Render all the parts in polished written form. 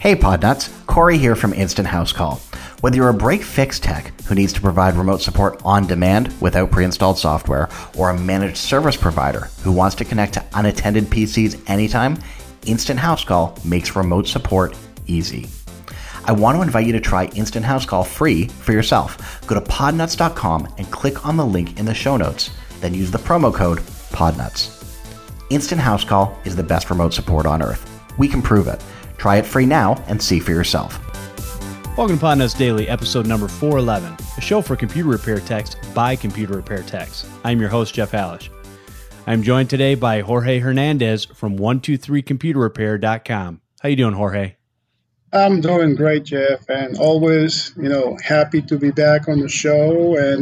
Hey Podnuts, Corey here from Instant House Call. Whether you're a break-fix tech who needs to provide remote support on demand without pre-installed software, or a managed service provider who wants to connect to unattended PCs anytime, Instant House Call makes remote support easy. I want to invite you to try Instant House Call free for yourself. Go to podnuts.com and click on the link in the show notes, then use the promo code PODNUTS. Instant House Call is the best remote support on earth. We can prove it. Try it free now and see for yourself. Welcome to Podnuts Daily, episode number 411, a show for computer repair techs by computer repair techs. I'm your host, Jeff Hallish. I'm joined today by Jorge Hernandez from 123computerrepair.com. How you doing, Jorge? I'm doing great, Jeff, and always, happy to be back on the show. And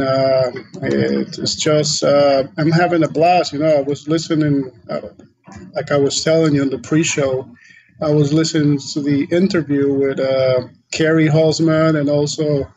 it's just, I'm having a blast. I was listening, like I was telling you in the pre-show, I was listening to the interview with Kerry Holzman and also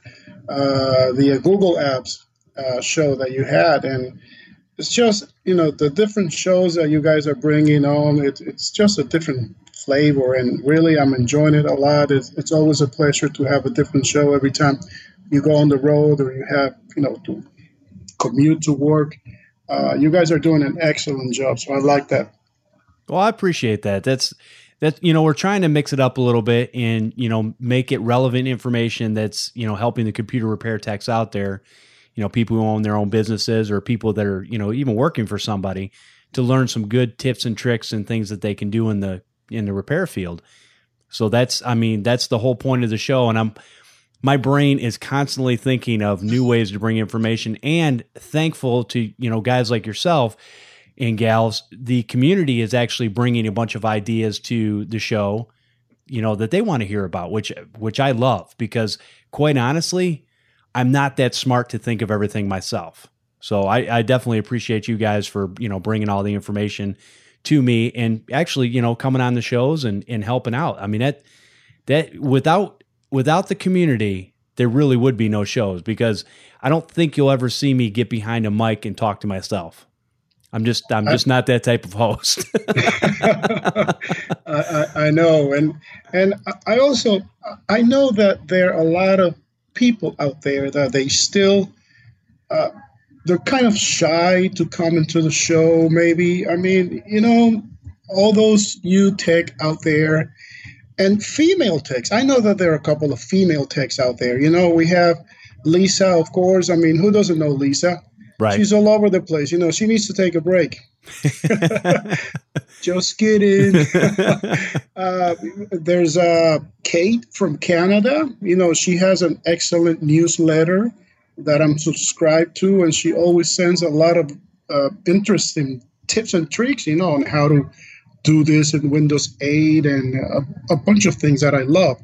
the Google Apps show that you had. And it's just, the different shows that you guys are bringing on, it's just a different flavor. And really, I'm enjoying it a lot. It's always a pleasure to have a different show every time you go on the road or you have, to commute to work. You guys are doing an excellent job. So I like that. Well, I appreciate that. That's we're trying to mix it up a little bit and, make it relevant information that's, helping the computer repair techs out there, people who own their own businesses or people that are, even working for somebody to learn some good tips and tricks and things that they can do in the repair field. So that's the whole point of the show. And my brain is constantly thinking of new ways to bring information, and thankful to, guys like yourself and gals, the community is actually bringing a bunch of ideas to the show, that they want to hear about, which I love, because quite honestly, I'm not that smart to think of everything myself. So I definitely appreciate you guys for, bringing all the information to me and actually, coming on the shows and helping out. I mean, that without the community, there really would be no shows, because I don't think you'll ever see me get behind a mic and talk to myself. I'm just not that type of host. I know. And I know that there are a lot of people out there that they still, they're kind of shy to come into the show, maybe. I mean, all those new tech out there and female techs. I know that there are a couple of female techs out there. We have Lisa, of course. I mean, who doesn't know Lisa? Right. She's all over the place. She needs to take a break. Just kidding. There's Kate from Canada. She has an excellent newsletter that I'm subscribed to, and she always sends a lot of interesting tips and tricks, on how to do this in Windows 8 and a bunch of things that I love.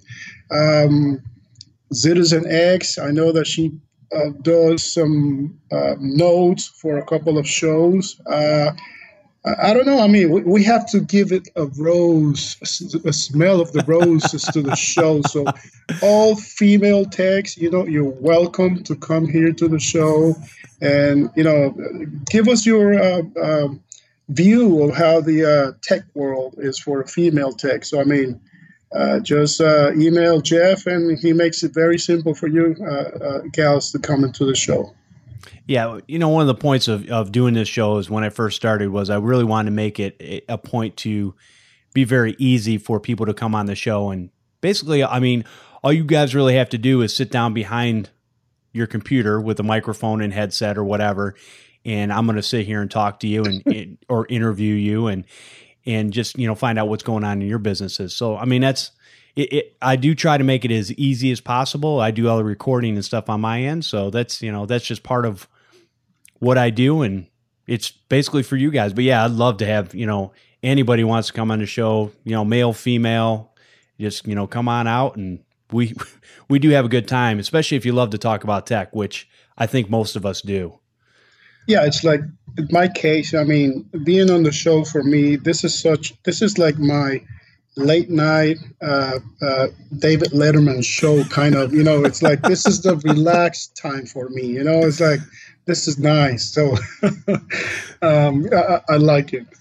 Citizen X, I know that she does some notes for a couple of shows. I don't know. I mean, we have to give it a smell of the roses to the show. So all female techs, you're welcome to come here to the show and, give us your view of how the tech world is for a female tech. So, I mean, just email Jeff, and he makes it very simple for you gals to come into the show. Yeah, one of the points of doing this show is when I first started was I really wanted to make it a point to be very easy for people to come on the show. And basically, I mean, all you guys really have to do is sit down behind your computer with a microphone and headset or whatever, and I'm going to sit here and talk to you and or interview you and just, find out what's going on in your businesses. So, I mean, that's it. I do try to make it as easy as possible. I do all the recording and stuff on my end. So that's just part of what I do. And it's basically for you guys. But yeah, I'd love to have, anybody who wants to come on the show, male, female, just, come on out. And we do have a good time, especially if you love to talk about tech, which I think most of us do. Yeah, it's like in my case, I mean, being on the show for me, this is like my late night David Letterman show kind of, it's like this is the relaxed time for me, it's like this is nice. So I like it.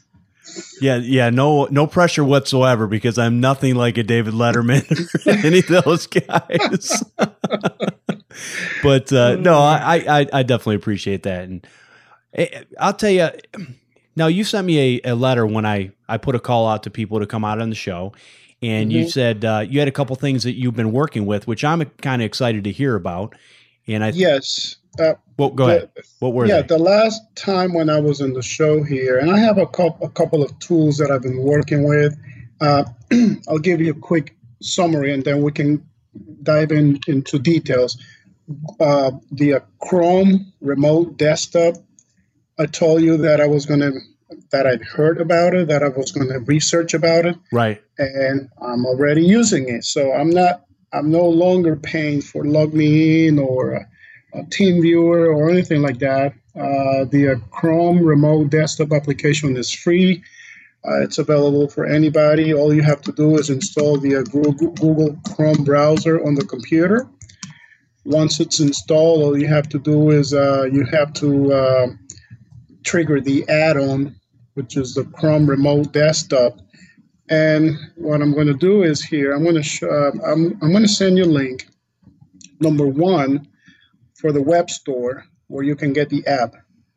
Yeah, no pressure whatsoever because I'm nothing like a David Letterman or any of those guys. But no, I definitely appreciate that, and I'll tell you. Now, you sent me a letter when I put a call out to people to come out on the show, and you said you had a couple things that you've been working with, which I'm kind of excited to hear about. And yes. Well, go ahead. What were they? The last time when I was on the show here, and I have a couple of tools that I've been working with. I'll give you a quick summary, and then we can dive into details. The Chrome Remote Desktop. I told you that that I'd heard about it, that I was going to research about it. Right. And I'm already using it. So I'm no longer paying for LogMeIn or a TeamViewer or anything like that. The Chrome Remote Desktop application is free. It's available for anybody. All you have to do is install the Google Chrome browser on the computer. Once it's installed, all you have to do is you have to trigger the add-on, which is the Chrome Remote Desktop. And what I'm going to do is here, I'm going to send you a link. Number one, for the web store where you can get the app.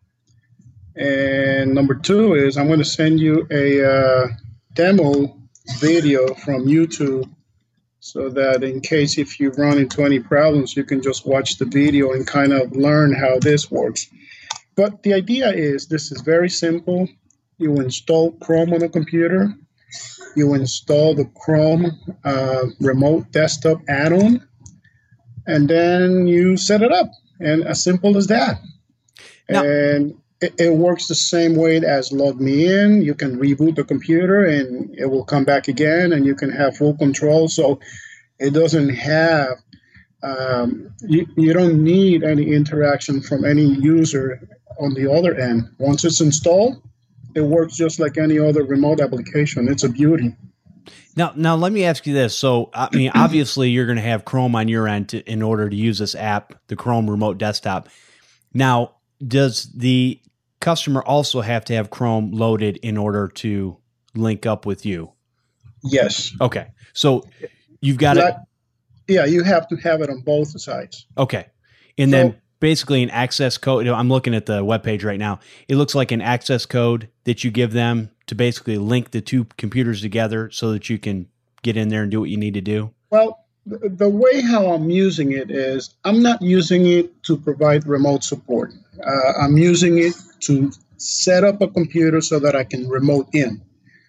And number two is I'm going to send you a demo video from YouTube so that in case if you run into any problems, you can just watch the video and kind of learn how this works. But the idea is this is very simple. You install Chrome on a computer. You install the Chrome Remote Desktop add-on, and then you set it up. And as simple as that. Now, and it works the same way as LogMeIn. You can reboot the computer, and it will come back again, and you can have full control. So it doesn't have you don't need any interaction from any user on the other end. Once it's installed, it works just like any other remote application. It's a beauty. Now let me ask you this. So, I mean, obviously you're going to have Chrome on your end in order to use this app, the Chrome Remote Desktop. Now, does the customer also have to have Chrome loaded in order to link up with you? Yes. Okay. So you've got it. Yeah, you have to have it on both sides. Okay. And then basically an access code. I'm looking at the webpage right now. It looks like an access code that you give them to basically link the two computers together so that you can get in there and do what you need to do. Well, the way how I'm using it is I'm not using it to provide remote support. I'm using it to set up a computer so that I can remote in.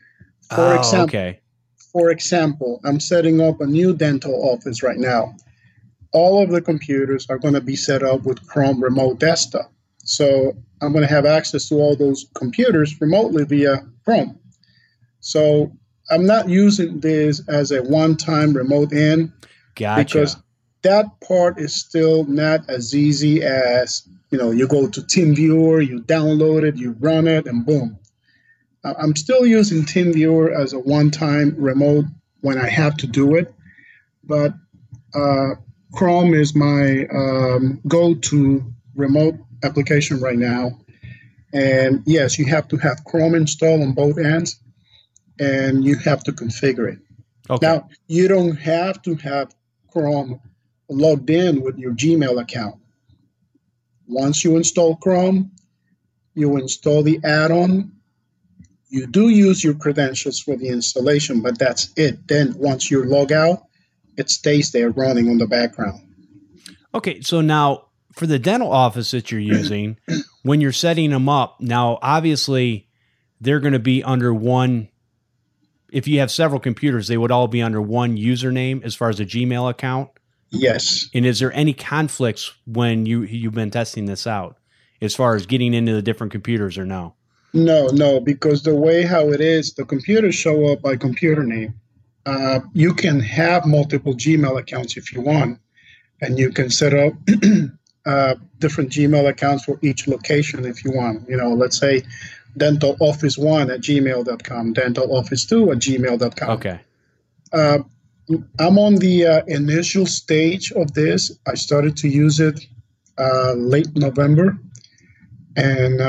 For example, I'm setting up a new dental office right now. All of the computers are going to be set up with Chrome Remote Desktop. So I'm going to have access to all those computers remotely via Chrome. So I'm not using this as a one-time remote in. Gotcha. Because that part is still not as easy as, you go to TeamViewer, you download it, you run it, and boom. I'm still using TeamViewer as a one-time remote when I have to do it, but Chrome is my go-to remote application right now. And yes, you have to have Chrome installed on both ends, and you have to configure it. Okay. Now, you don't have to have Chrome logged in with your Gmail account. Once you install Chrome, you install the add-on. You do use your credentials for the installation, but that's it. Then once you log out, it stays there running on the background. Okay, so now for the dental office that you're using, when you're setting them up, now obviously they're going to be under one. If you have several computers, they would all be under one username as far as a Gmail account? Yes. And is there any conflicts when you've been testing this out as far as getting into the different computers or no? No, because the way how it is, the computers show up by computer name. You can have multiple Gmail accounts if you want, and you can set up different Gmail accounts for each location if you want. Let's say dentaloffice1@gmail.com, dentaloffice2@gmail.com. Okay. I'm on the initial stage of this. I started to use it late November, and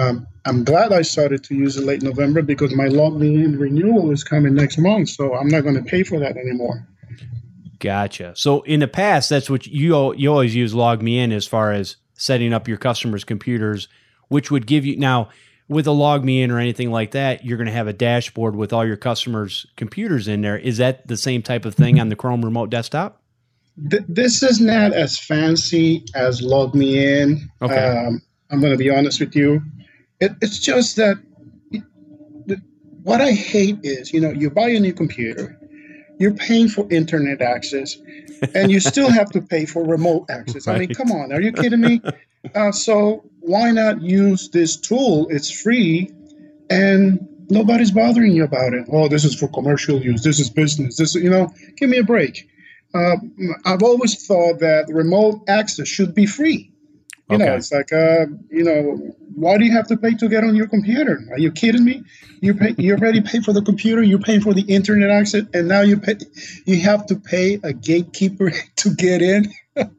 I'm glad I started to use it late November because my Log Me In renewal is coming next month, so I'm not going to pay for that anymore. Gotcha. So in the past, that's what you always use Log Me In as far as setting up your customers' computers, which would give you now with a Log Me In or anything like that, you're going to have a dashboard with all your customers' computers in there. Is that the same type of thing on the Chrome Remote Desktop? This is not as fancy as Log Me In. Okay. I'm going to be honest with you. It's just that what I hate is, you buy a new computer, you're paying for internet access, and you still have to pay for remote access. Right. I mean, come on, are you kidding me? So why not use this tool? It's free, and nobody's bothering you about it. Oh, this is for commercial use. This is business. Give me a break. I've always thought that remote access should be free. It's like, why do you have to pay to get on your computer? Are you kidding me? You already paid for the computer, you're paying for the internet access, and now you have to pay a gatekeeper to get in.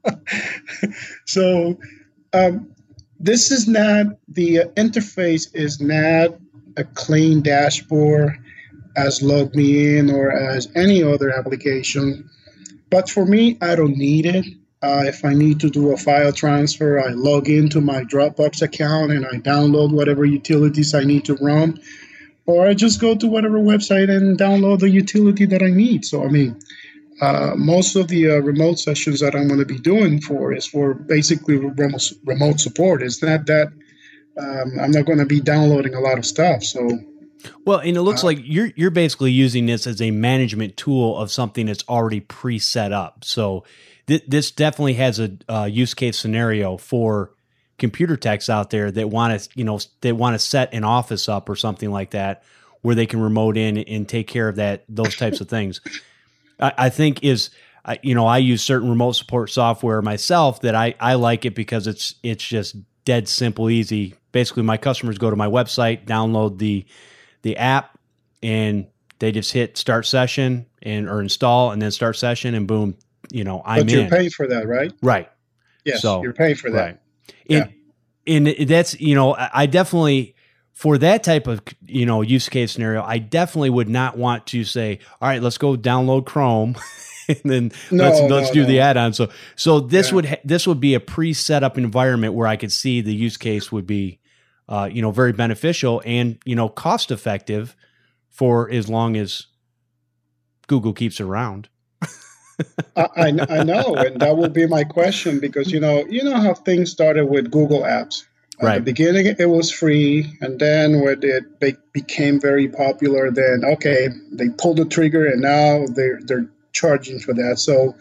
So this is not, the interface is not a clean dashboard as Log Me In or as any other application. But for me, I don't need it. If I need to do a file transfer, I log into my Dropbox account and I download whatever utilities I need to run, or I just go to whatever website and download the utility that I need. So, most of the remote sessions that I'm going to be doing is for basically remote support. It's not that I'm not going to be downloading a lot of stuff. So, well, and it looks like you're basically using this as a management tool of something that's already pre-set up. So this definitely has a use case scenario for computer techs out there that want to set an office up or something like that, where they can remote in and take care of those types of things. I think I use certain remote support software myself that I like it because it's just dead simple, easy. Basically, my customers go to my website, download the app, and they just hit start session or install and then start session, and boom, I'm in. But you're paying for that, right? Right. Yes, so, you're paying for that. Right. Yeah. And that's, I definitely, for that type of, use case scenario, I definitely would not want to say, all right, let's go download Chrome and then let's do the add-on. So this would be a pre-set up environment where I could see the use case would be, very beneficial and, cost effective for as long as Google keeps it around. I know, and that will be my question, because you know how things started with Google Apps. Right. At the beginning, it was free, and then when it became very popular, then they pulled the trigger, and now they're charging for that. So,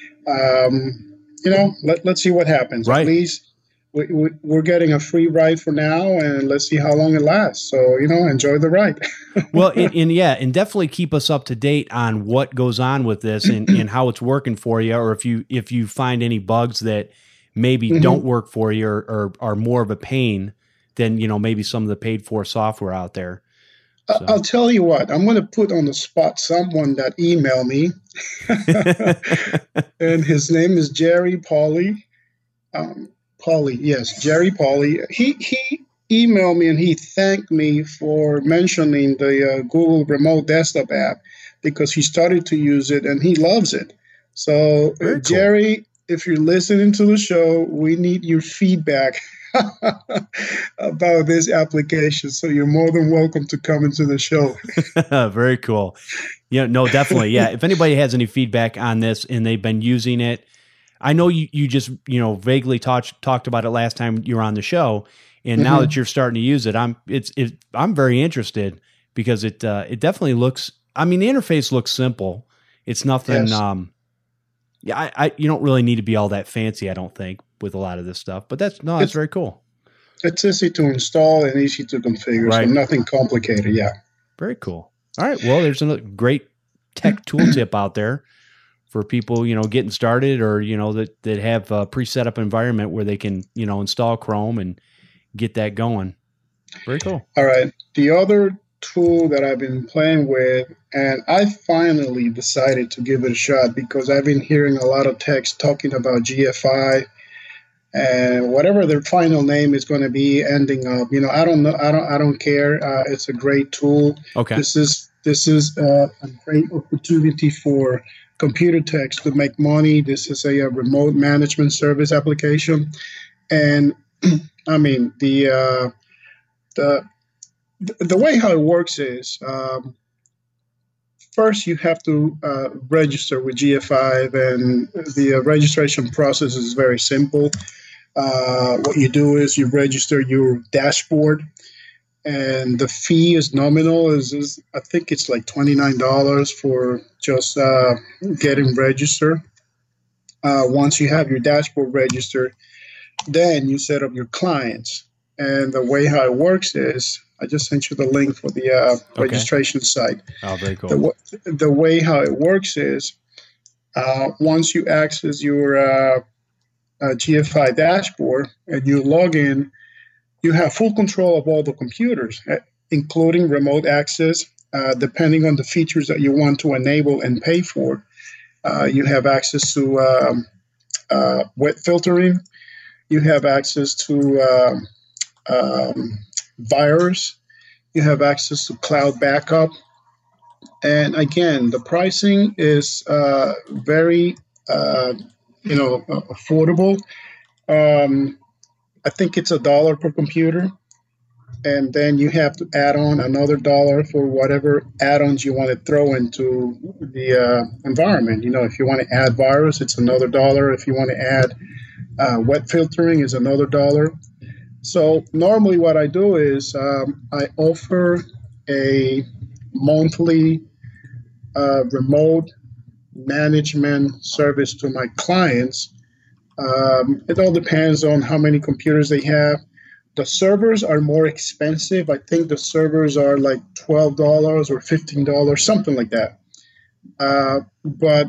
let's see what happens. Right. At least we're getting a free ride for now, and let's see how long it lasts. So, enjoy the ride. Well, and definitely keep us up to date on what goes on with this and how it's working for you, or if you find any bugs that maybe don't work for you or are more of a pain than, maybe some of the paid for software out there. So. I'll tell you what, I'm going to put on the spot someone that emailed me, and his name is Jerry Pauly. Jerry Pauly. He emailed me and he thanked me for mentioning the Google Remote Desktop app, because he started to use it and he loves it. So, cool. Jerry, if you're listening to the show, we need your feedback about this application. So you're more than welcome to come into the show. Very cool. Yeah, no, definitely. Yeah. If anybody has any feedback on this and they've been using it, I know you just, vaguely talked about it last time you were on the show, and now that you're starting to use it, I'm very interested, because it definitely looks, the interface looks simple. It's nothing, yes. You don't really need to be all that fancy, I don't think, with a lot of this stuff, but that's very cool. It's easy to install and easy to configure, right. So nothing complicated. Yeah. Very cool. All right. Well, there's a great tech tool tip out there for people, getting started, or, that have a pre-set up environment where they can, install Chrome and get that going. Very cool. All right. The other tool that I've been playing with, and I finally decided to give it a shot, because I've been hearing a lot of techs talking about GFI, and whatever their final name is going to be ending up. I don't know. I don't care. It's a great tool. Okay. This is a great opportunity for computer techs to make money. This is a remote management service application, and I mean the way how it works is. First, you have to register with GF5, and the registration process is very simple. What you do is you register your dashboard, and the fee is nominal. I think it's like $29 for just getting registered. Once you have your dashboard registered, then you set up your clients. And the way how it works is, I just sent you the link for the registration site. Oh, very cool. The way how it works is, once you access your GF5 dashboard and you log in, you have full control of all the computers, including remote access, depending on the features that you want to enable and pay for. You have access to web filtering. You have access to virus. You have access to cloud backup. And again, the pricing is very, affordable. I think it's $1 per computer. And then you have to add on another $1 for whatever add-ons you want to throw into the environment. If you want to add virus, it's another $1. If you want to add web filtering, is another $1. So normally what I do is I offer a monthly remote management service to my clients. It all depends on how many computers they have. The servers are more expensive. I think the servers are like $12 or $15, something like that. But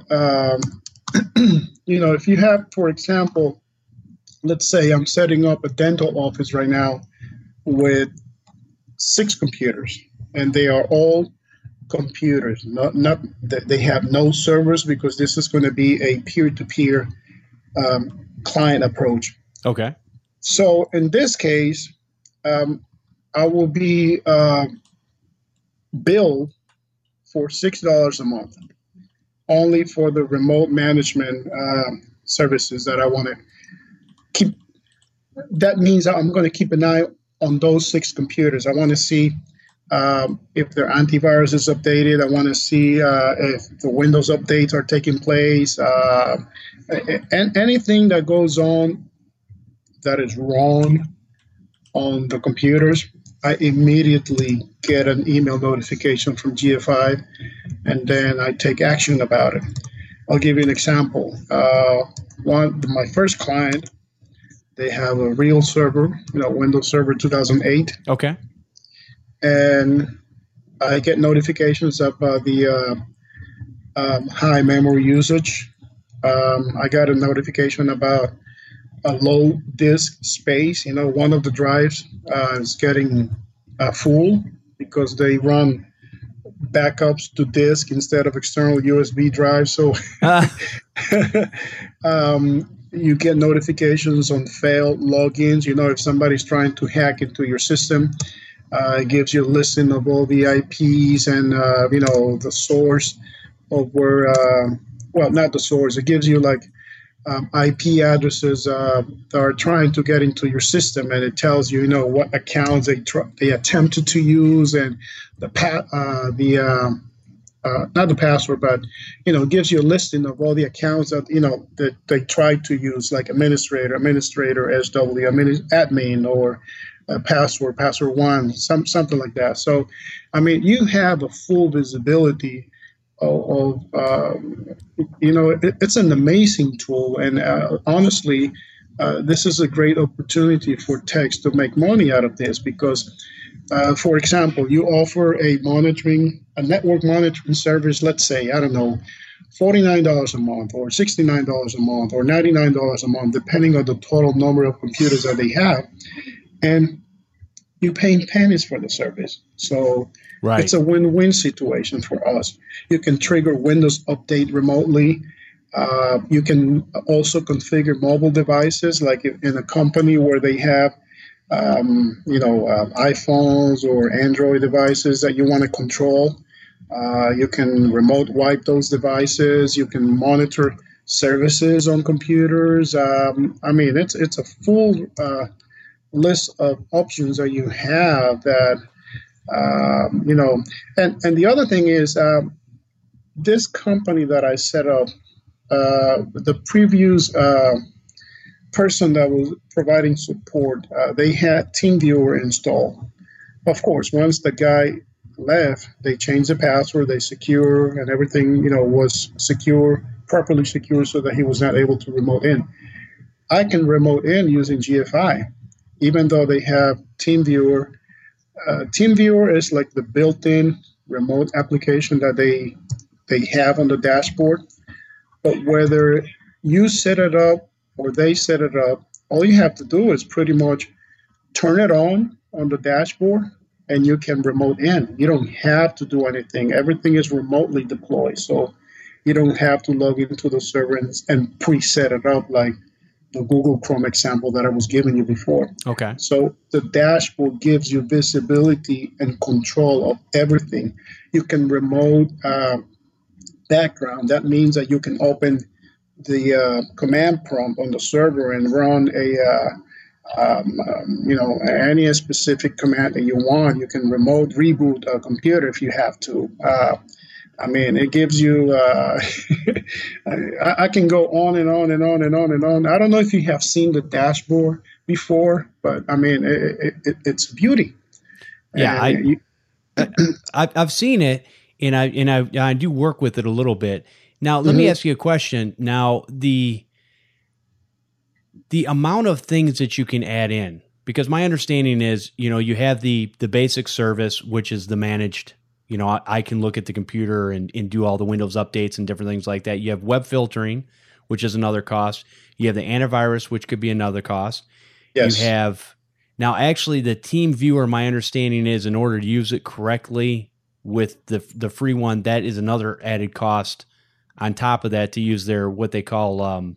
if you have, for example, let's say I'm setting up a dental office right now with 6 computers, and they are all computers. Not they have no servers, because this is going to be a peer-to-peer client approach. Okay. So in this case, I will be billed for $6 a month, only for the remote management services that I want to keep. That means I'm going to keep an eye on those 6 computers. I want to see if their antivirus is updated. I want to see if the Windows updates are taking place, and anything that goes on that is wrong on the computers. I immediately get an email notification from GF5, and then I take action about it. I'll give you an example. My first client, they have a real server, Windows Server 2008. Okay. And I get notifications about the high memory usage. I got a notification about a low disk space. One of the drives is getting full because they run backups to disk instead of external USB drives. So you get notifications on failed logins. If somebody's trying to hack into your system, it gives you a listing of all the IPs and, the source of where, not the source. It gives you IP addresses that are trying to get into your system, and it tells you, what accounts they attempted to use, and not the password, but gives you a listing of all the accounts that that they tried to use, like administrator, SW, admin, or password 1, something like that. So, you have a full visibility of it's an amazing tool, and honestly, this is a great opportunity for techs to make money out of this, because for example, you offer a network monitoring service, let's say, I don't know, $49 a month or $69 a month or $99 a month, depending on the total number of computers that they have, and you're paying pennies for the service. So It's a win-win situation for us. You can trigger Windows Update remotely. You can also configure mobile devices, like in a company where they have iPhones or Android devices that you want to control. You can remote wipe those devices. You can monitor services on computers. It's a full list of options that you have that, and the other thing is this company that I set up, the previous person that was providing support, they had TeamViewer installed. Of course, once the guy left, they changed the password, they secure, and everything, was secure, properly secure, so that he was not able to remote in. I can remote in using GFI, even though they have TeamViewer. TeamViewer is like the built-in remote application that they have on the dashboard. But whether you set it up or they set it up, all you have to do is pretty much turn it on the dashboard, and you can remote in. You don't have to do anything. Everything is remotely deployed, so you don't have to log into the server and preset it up like the Google Chrome example that I was giving you before. Okay. So the dashboard gives you visibility and control of everything. You can remote background. That means that you can open the command prompt on the server and run any specific command that you want. You can remote reboot a computer if you have to. It gives you. I can go on and on and on and on and on. I don't know if you have seen the dashboard before, but it's beauty. Yeah, I've seen it, and I do work with it a little bit. Now, let me ask you a question. Now, the amount of things that you can add in, because my understanding is, you have the basic service, which is the managed. I can look at the computer and do all the Windows updates and different things like that. You have web filtering, which is another cost. You have the antivirus, which could be another cost. Yes. You have now actually the TeamViewer. My understanding is, in order to use it correctly with the free one, that is another added cost on top of that to use their what they call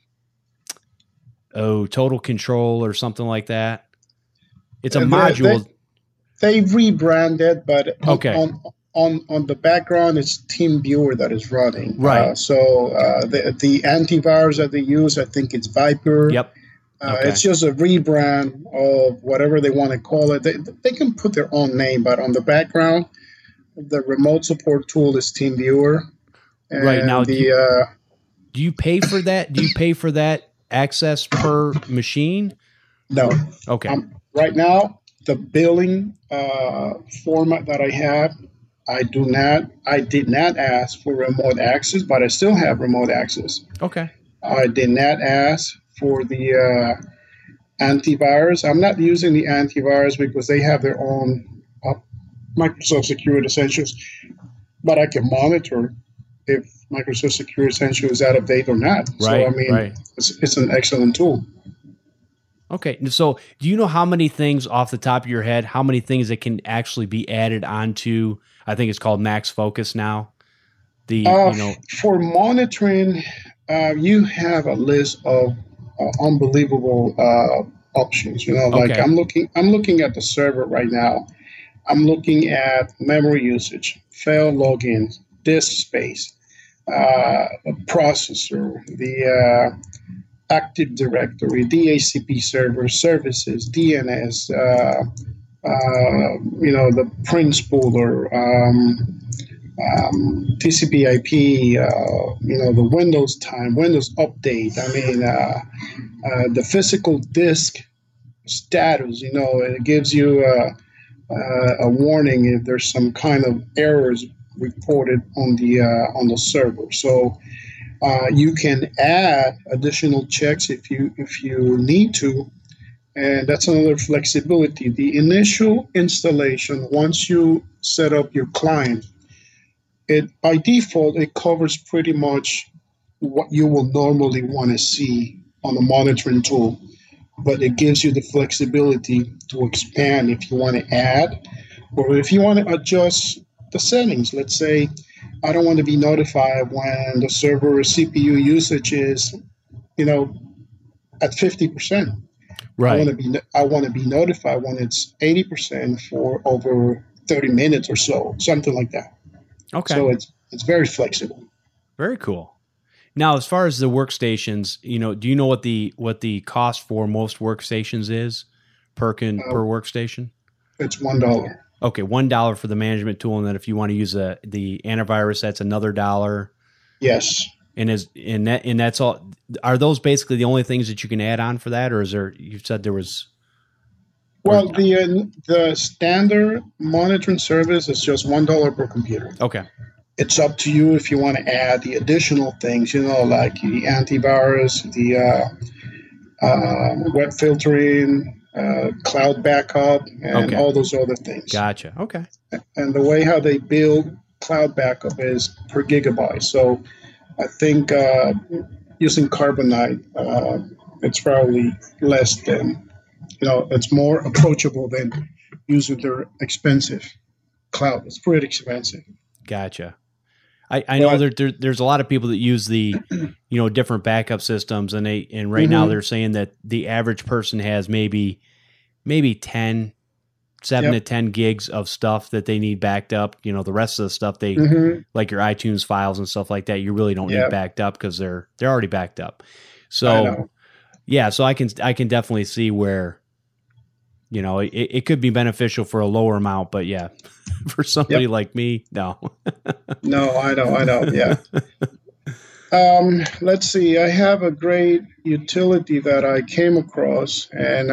Total Control or something like that. It's a module. They rebranded, but okay. On the background, it's TeamViewer that is running. Right. The antivirus that they use, I think it's Viper. Yep. Okay. It's just a rebrand of whatever they want to call it. They can put their own name, but on the background, the remote support tool is TeamViewer. Right. Now, do you pay for that? Do you pay for that access per machine? No. Okay. Right now, the billing format that I have, I did not ask for remote access, but I still have remote access. Okay. I did not ask for the antivirus. I'm not using the antivirus because they have their own Microsoft Security Essentials, but I can monitor if Microsoft Security Essentials is out of date or not. Right, it's an excellent tool. Okay. So do you know how many things off the top of your head, how many things that can actually be added onto, I think it's called Max Focus now? For monitoring, you have a list of unbelievable options. Okay. I'm looking at the server right now. I'm looking at memory usage, failed logins, disk space, processor, the Active Directory, DHCP server, services, DNS, the print spooler, TCP/IP, the Windows time, Windows update. The physical disk status. It gives you a warning if there's some kind of errors reported on the server. So you can add additional checks if you need to, and that's another flexibility. The initial installation, once you set up your client, by default it covers pretty much what you will normally want to see on a monitoring tool, but it gives you the flexibility to expand if you want to add, or if you want to adjust the settings. Let's say I don't want to be notified when the server CPU usage is, at 50%. Right. I want to be notified when it's 80% for over 30 minutes or so, something like that. Okay. So it's very flexible. Very cool. Now, as far as the workstations, do you know what the cost for most workstations is per workstation? It's $1. Okay, $1 for the management tool, and then if you want to use the antivirus, that's another $1. Yes. And that's all. Are those basically the only things that you can add on for that, or is there? You said there was. Well, the standard monitoring service is just $1 per computer. Okay. It's up to you if you want to add the additional things, like the antivirus, the web filtering, cloud backup, and all those other things. Gotcha. Okay. And the way how they build cloud backup is per gigabyte. So I think using Carbonite, it's probably less than, it's more approachable than using their expensive cloud. It's pretty expensive. Gotcha. I know there's a lot of people that use the, different backup systems, and right now they're saying that the average person has maybe 7 to 10 gigs of stuff that they need backed up. The rest of the stuff like your iTunes files and stuff like that, you really don't need backed up because they're already backed up. So so I can definitely see where, it could be beneficial for a lower amount, but for somebody like me, no. No, I know. Yeah. Let's see. I have a great utility that I came across, and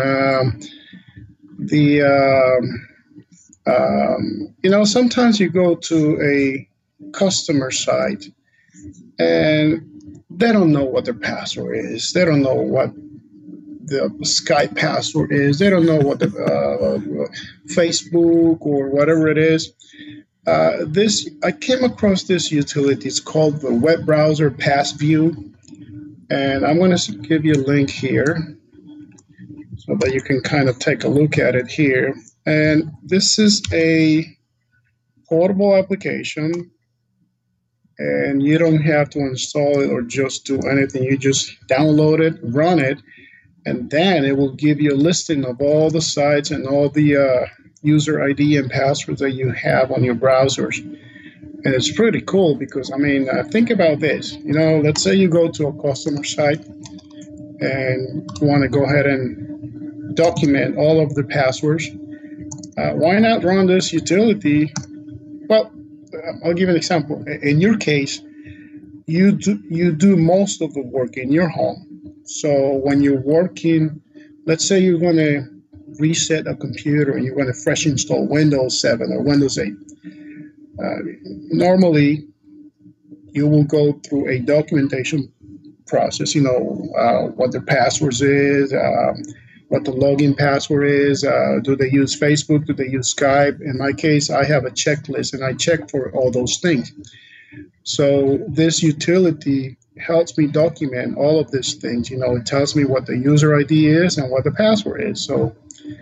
sometimes you go to a customer site and they don't know what their password is. They don't know what the Skype password is. They don't know what the Facebook or whatever it is. I came across this utility. It's called the Web Browser Passview, and I'm going to give you a link here so that you can kind of take a look at it here. And this is a portable application, and you don't have to install it or just do anything. You just download it, run it, and then it will give you a listing of all the sites and all the user ID and passwords that you have on your browsers. And it's pretty cool because, think about this. Let's say you go to a customer site and you want to go ahead and document all of the passwords. Why not run this utility? Well, I'll give an example. In your case, you do most of the work in your home. So when you're working, let's say you're going to reset a computer and you're going to fresh install Windows 7 or Windows 8. Normally, you will go through a documentation process, what the passwords is, what the login password is, do they use Facebook, do they use Skype? In my case, I have a checklist and I check for all those things. So this utility helps me document all of these things. It tells me what the user ID is and what the password is. So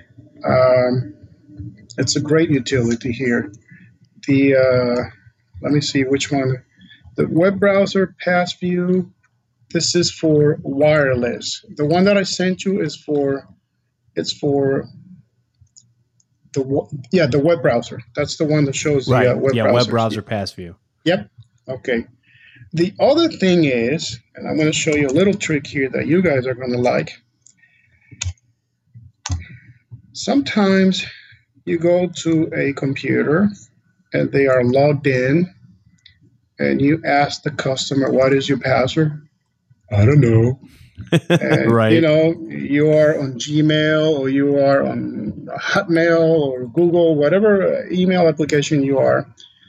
it's a great utility here. Let me see which one. The web browser Passview. This is for wireless. The one that I sent you is for the web browser. That's the one that shows the web browser. Web browser Passview. Yep. Okay. The other thing is, and I'm going to show you a little trick here that you guys are going to like. Sometimes you go to a computer and they are logged in and you ask the customer, what is your password? I don't know. And, right. You are on Gmail or you are on Hotmail or Google, whatever email application you are.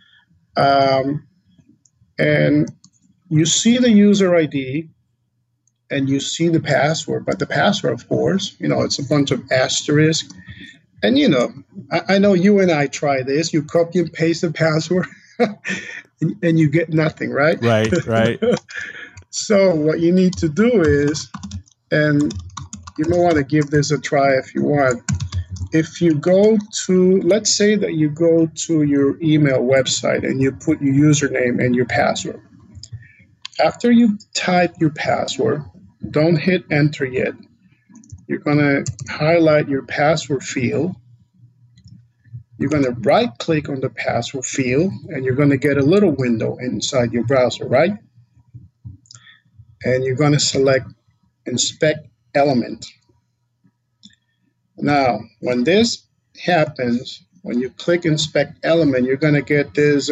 And you see the user ID and you see the password, but the password, of course, it's a bunch of asterisks. And, I know you and I try this. You copy and paste the password and you get nothing, right? Right. So what you need to do is, and you may want to give this a try if you want, if you go to, let's say that you go to your email website and you put your username and your password. After you type your password, don't hit enter yet. You're going to highlight your password field. You're going to right click on the password field and you're going to get a little window inside your browser, right? And you're going to select inspect element. Now, when this happens, when you click inspect element, you're going to get this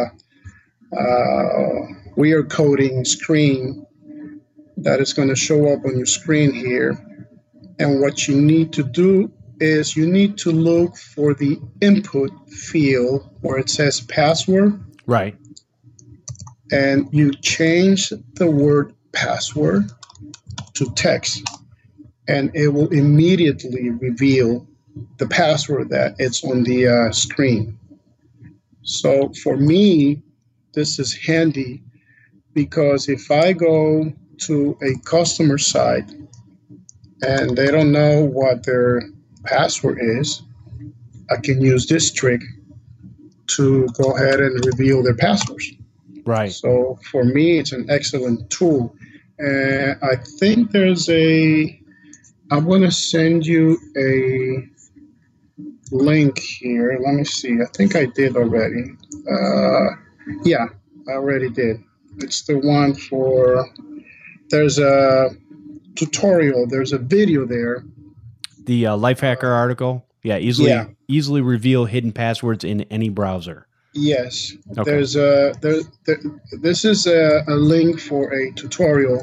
weird coding screen that is going to show up on your screen here. And what you need to do is you need to look for the input field where it says password. Right. And you change the word password to text, and it will immediately reveal the password that it's on the screen. So for me, this is handy because if I go to a customer site and they don't know what their password is, I can use this trick to go ahead and reveal their passwords. Right. So for me, it's an excellent tool. And I think I'm going to send you a link here. Let me see. I think I did already. Yeah, I already did. It's the one there's a tutorial. There's a video there. The Lifehacker article. Yeah, easily reveal hidden passwords in any browser. Yes, okay. This is a link for a tutorial,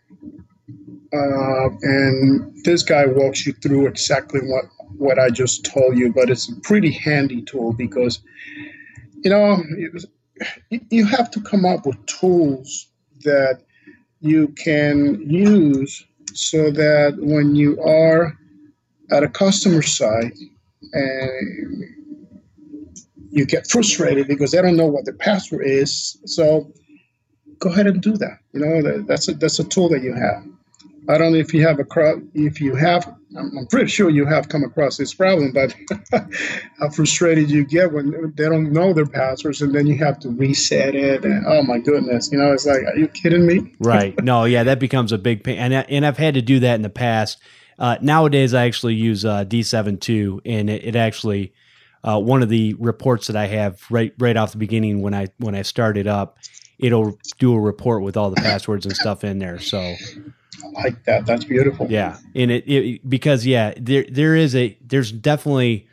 and this guy walks you through exactly what I just told you. But it's a pretty handy tool because, you have to come up with tools that you can use so that when you are at a customer site and you get frustrated because they don't know what the password is. So go ahead and do that. That's a tool that you have. I don't know if you have, I'm pretty sure you have come across this problem, but how frustrated you get when they don't know their passwords and then you have to reset it. And oh my goodness, it's like, are you kidding me? Right. No, yeah, that becomes a big pain. And I've had to do that in the past. Nowadays, I actually use D7.2, and it actually, one of the reports that I have right off the beginning when I started up, it'll do a report with all the passwords and stuff in there. So I like that. That's beautiful. Yeah, and because there's definitely,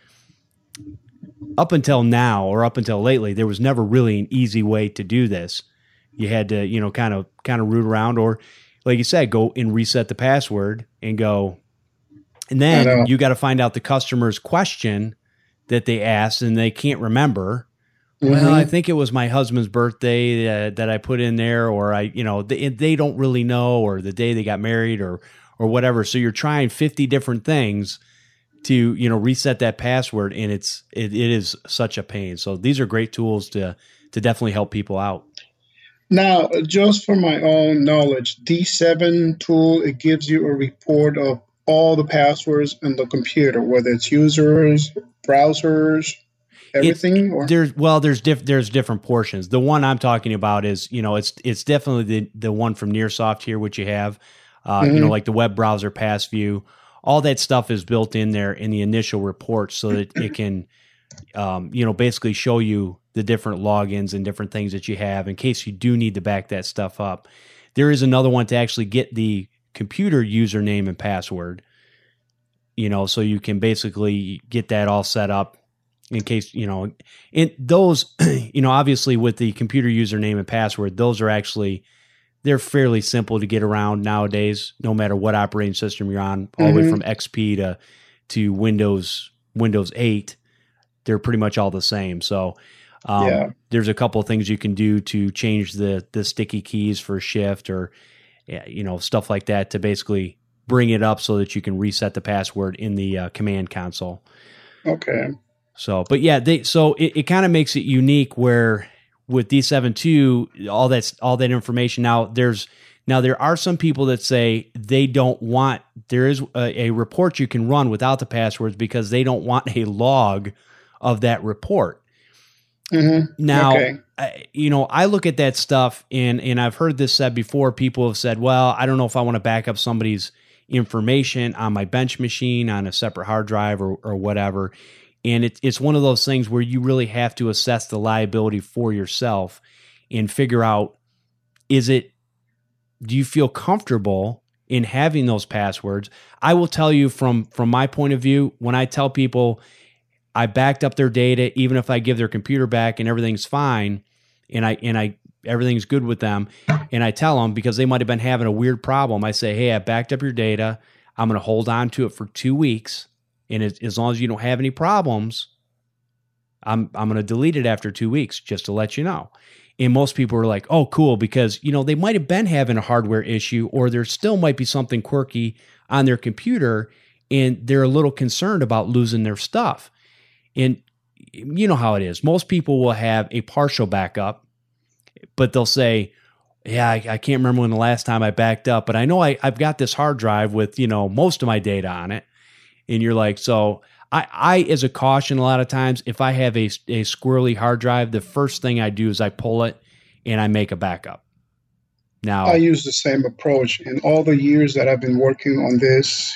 up until now or up until lately, there was never really an easy way to do this. You had to kind of root around, or like you said, go and reset the password and go. And then you got to find out the customer's question that they asked and they can't remember. Mm-hmm. Well, I think it was my husband's birthday that I put in there, or they don't really know, or the day they got married, or whatever. So you're trying 50 different things to reset that password, and it is such a pain. So these are great tools to definitely help people out. Now, just for my own knowledge, D7 tool, it gives you a report of all the passwords in the computer, whether it's users, browsers, everything. There's different portions. The one I'm talking about is it's definitely the one from Nearsoft here, which you have, like the web browser pass view. All that stuff is built in there in the initial report, so that it can basically show you the different logins and different things that you have in case you do need to back that stuff up. There is another one to actually get the computer username and password, so you can basically get that all set up in case, and those, obviously with the computer username and password, those are actually, they're fairly simple to get around nowadays, no matter what operating system you're on, all the way from XP to Windows 8, they're pretty much all the same. So there's a couple of things you can do to change the sticky keys for shift or, stuff like that to basically bring it up so that you can reset the password in the command console. Okay. So, but yeah, it kind of makes it unique where with D7.2, all that information. Now there are some people that say they don't want there is a report you can run without the passwords because they don't want a log of that report. Now, Okay. I look at that stuff and I've heard this said before. People have said, well, I don't know if I want to back up somebody's information on my bench machine on a separate hard drive or whatever. And it's one of those things where you really have to assess the liability for yourself and figure out, do you feel comfortable in having those passwords? I will tell you from my point of view, when I tell people I backed up their data, even if I give their computer back and everything's fine and I everything's good with them, and I tell them because they might have been having a weird problem, I say, hey, I backed up your data. I'm going to hold on to it for 2 weeks. And as long as you don't have any problems, I'm going to delete it after 2 weeks, just to let you know. And most people are like, oh, cool, because they might have been having a hardware issue, or there still might be something quirky on their computer, and they're a little concerned about losing their stuff. And you know how it is. Most people will have a partial backup, but they'll say, yeah, I can't remember when the last time I backed up, but I know I've got this hard drive with, most of my data on it. And you're like, so I, as a caution, a lot of times, if I have a squirrely hard drive, the first thing I do is I pull it and I make a backup. Now, I use the same approach. In all the years that I've been working on this,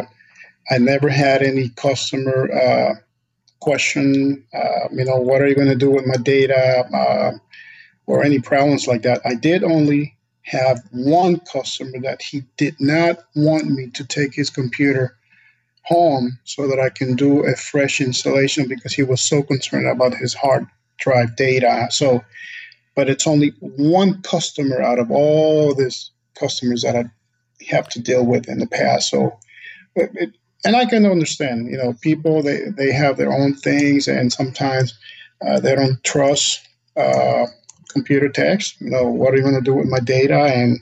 I never had any customer question, what are you going to do with my data, or any problems like that. I did only have one customer that he did not want me to take his computer home so that I can do a fresh installation because he was so concerned about his hard drive data. So, but it's only one customer out of all these customers that I have to deal with in the past. So, and I can understand, people, they have their own things, and sometimes they don't trust computer techs. What are you going to do with my data? And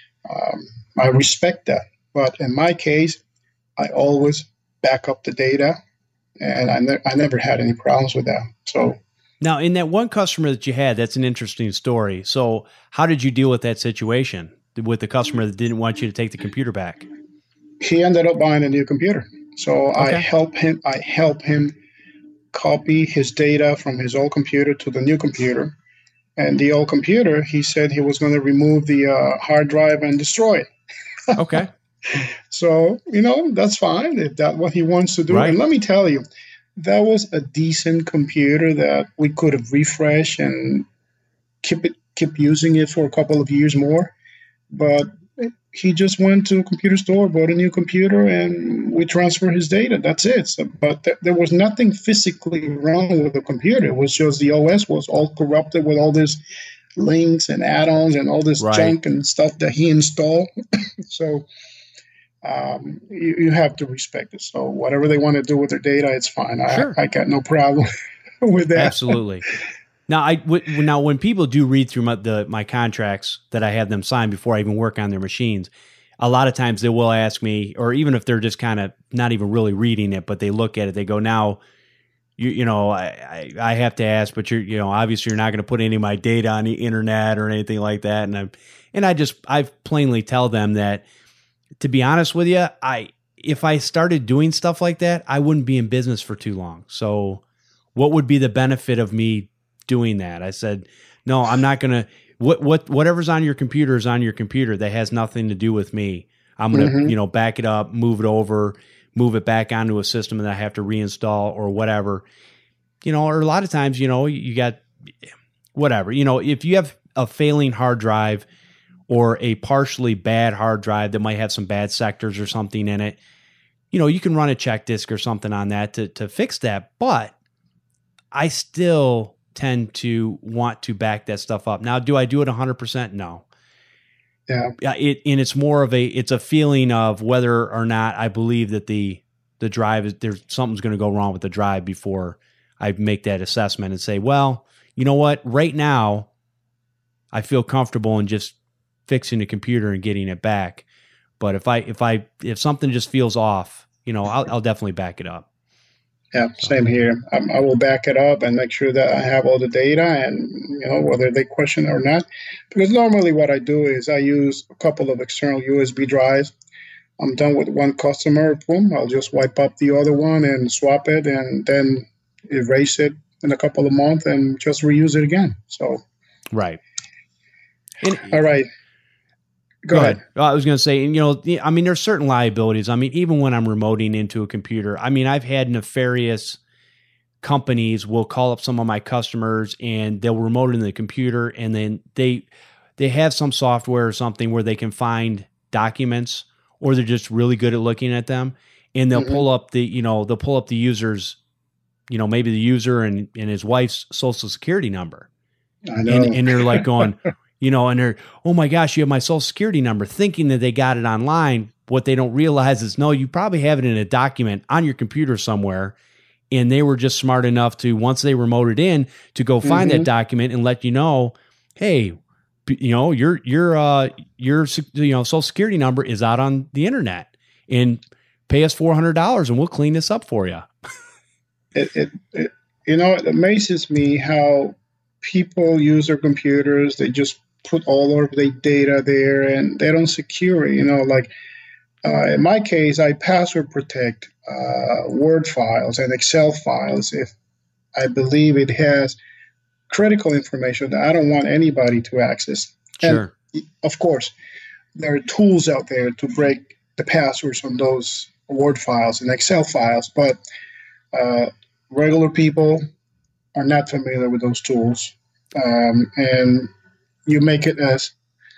I respect that. But in my case, I always back up the data, and I never had any problems with that. So now, in that one customer that you had, that's an interesting story. So how did you deal with that situation with the customer that didn't want you to take the computer back? He ended up buying a new computer. So okay. I help him copy his data from his old computer to the new computer. And the old computer, he said he was going to remove the hard drive and destroy it. Okay. So, that's fine if that's what he wants to do. Right. And let me tell you, that was a decent computer that we could have refreshed and keep using it for a couple of years more. But he just went to a computer store, bought a new computer, and we transferred his data. That's it. So, but there was nothing physically wrong with the computer. It was just the OS was all corrupted with all these links and add-ons and all this junk and stuff that he installed. So you have to respect it. So whatever they want to do with their data, it's fine. Sure. I got no problem with that. Absolutely. Now, now when people do read through my contracts that I have them sign before I even work on their machines, a lot of times they will ask me, or even if they're just kind of not even really reading it, but they look at it, they go, now, I have to ask, but obviously you're not going to put any of my data on the internet or anything like that. And I plainly tell them that, to be honest with you, if I started doing stuff like that, I wouldn't be in business for too long. So what would be the benefit of me doing that? I said, no, I'm not going to, whatever's on your computer is on your computer. That has nothing to do with me. I'm going to, back it up, move it over, move it back onto a system that I have to reinstall or whatever, or a lot of times, you got whatever, if you have a failing hard drive or a partially bad hard drive that might have some bad sectors or something in it, you can run a check disk or something on that to fix that. But I still tend to want to back that stuff up. Now, do I do it 100%? No. Yeah. It's more of it's a feeling of whether or not I believe that the drive something's going to go wrong with the drive before I make that assessment and say, well, you know what? Right now, I feel comfortable in just fixing the computer and getting it back. But if something just feels off, I'll definitely back it up. Yeah, same here. I will back it up and make sure that I have all the data and, whether they question it or not. Because normally what I do is I use a couple of external USB drives I'm done with one customer, boom, I'll just wipe up the other one and swap it and then erase it in a couple of months and just reuse it again. So, right. All right. Go ahead. I was going to say, I mean, there's certain liabilities. I mean, even when I'm remoting into a computer, I mean, I've had nefarious companies will call up some of my customers and they'll remote into the computer, and then they have some software or something where they can find documents, or they're just really good at looking at them, and they'll pull up the user's, maybe the user and his wife's social security number. I know. And they're like going, and they're, oh my gosh, you have my social security number, thinking that they got it online. What they don't realize is, no, you probably have it in a document on your computer somewhere. And they were just smart enough to, once they remoted in, to go find that document and let you know, hey, your social security number is out on the internet, and pay us $400 and we'll clean this up for you. It amazes me how people use their computers. They just put all of their data there and they don't secure it. In my case, I password protect Word files and Excel files if I believe it has critical information that I don't want anybody to access. Sure. And of course, there are tools out there to break the passwords on those Word files and Excel files, but regular people are not familiar with those tools. And you make it as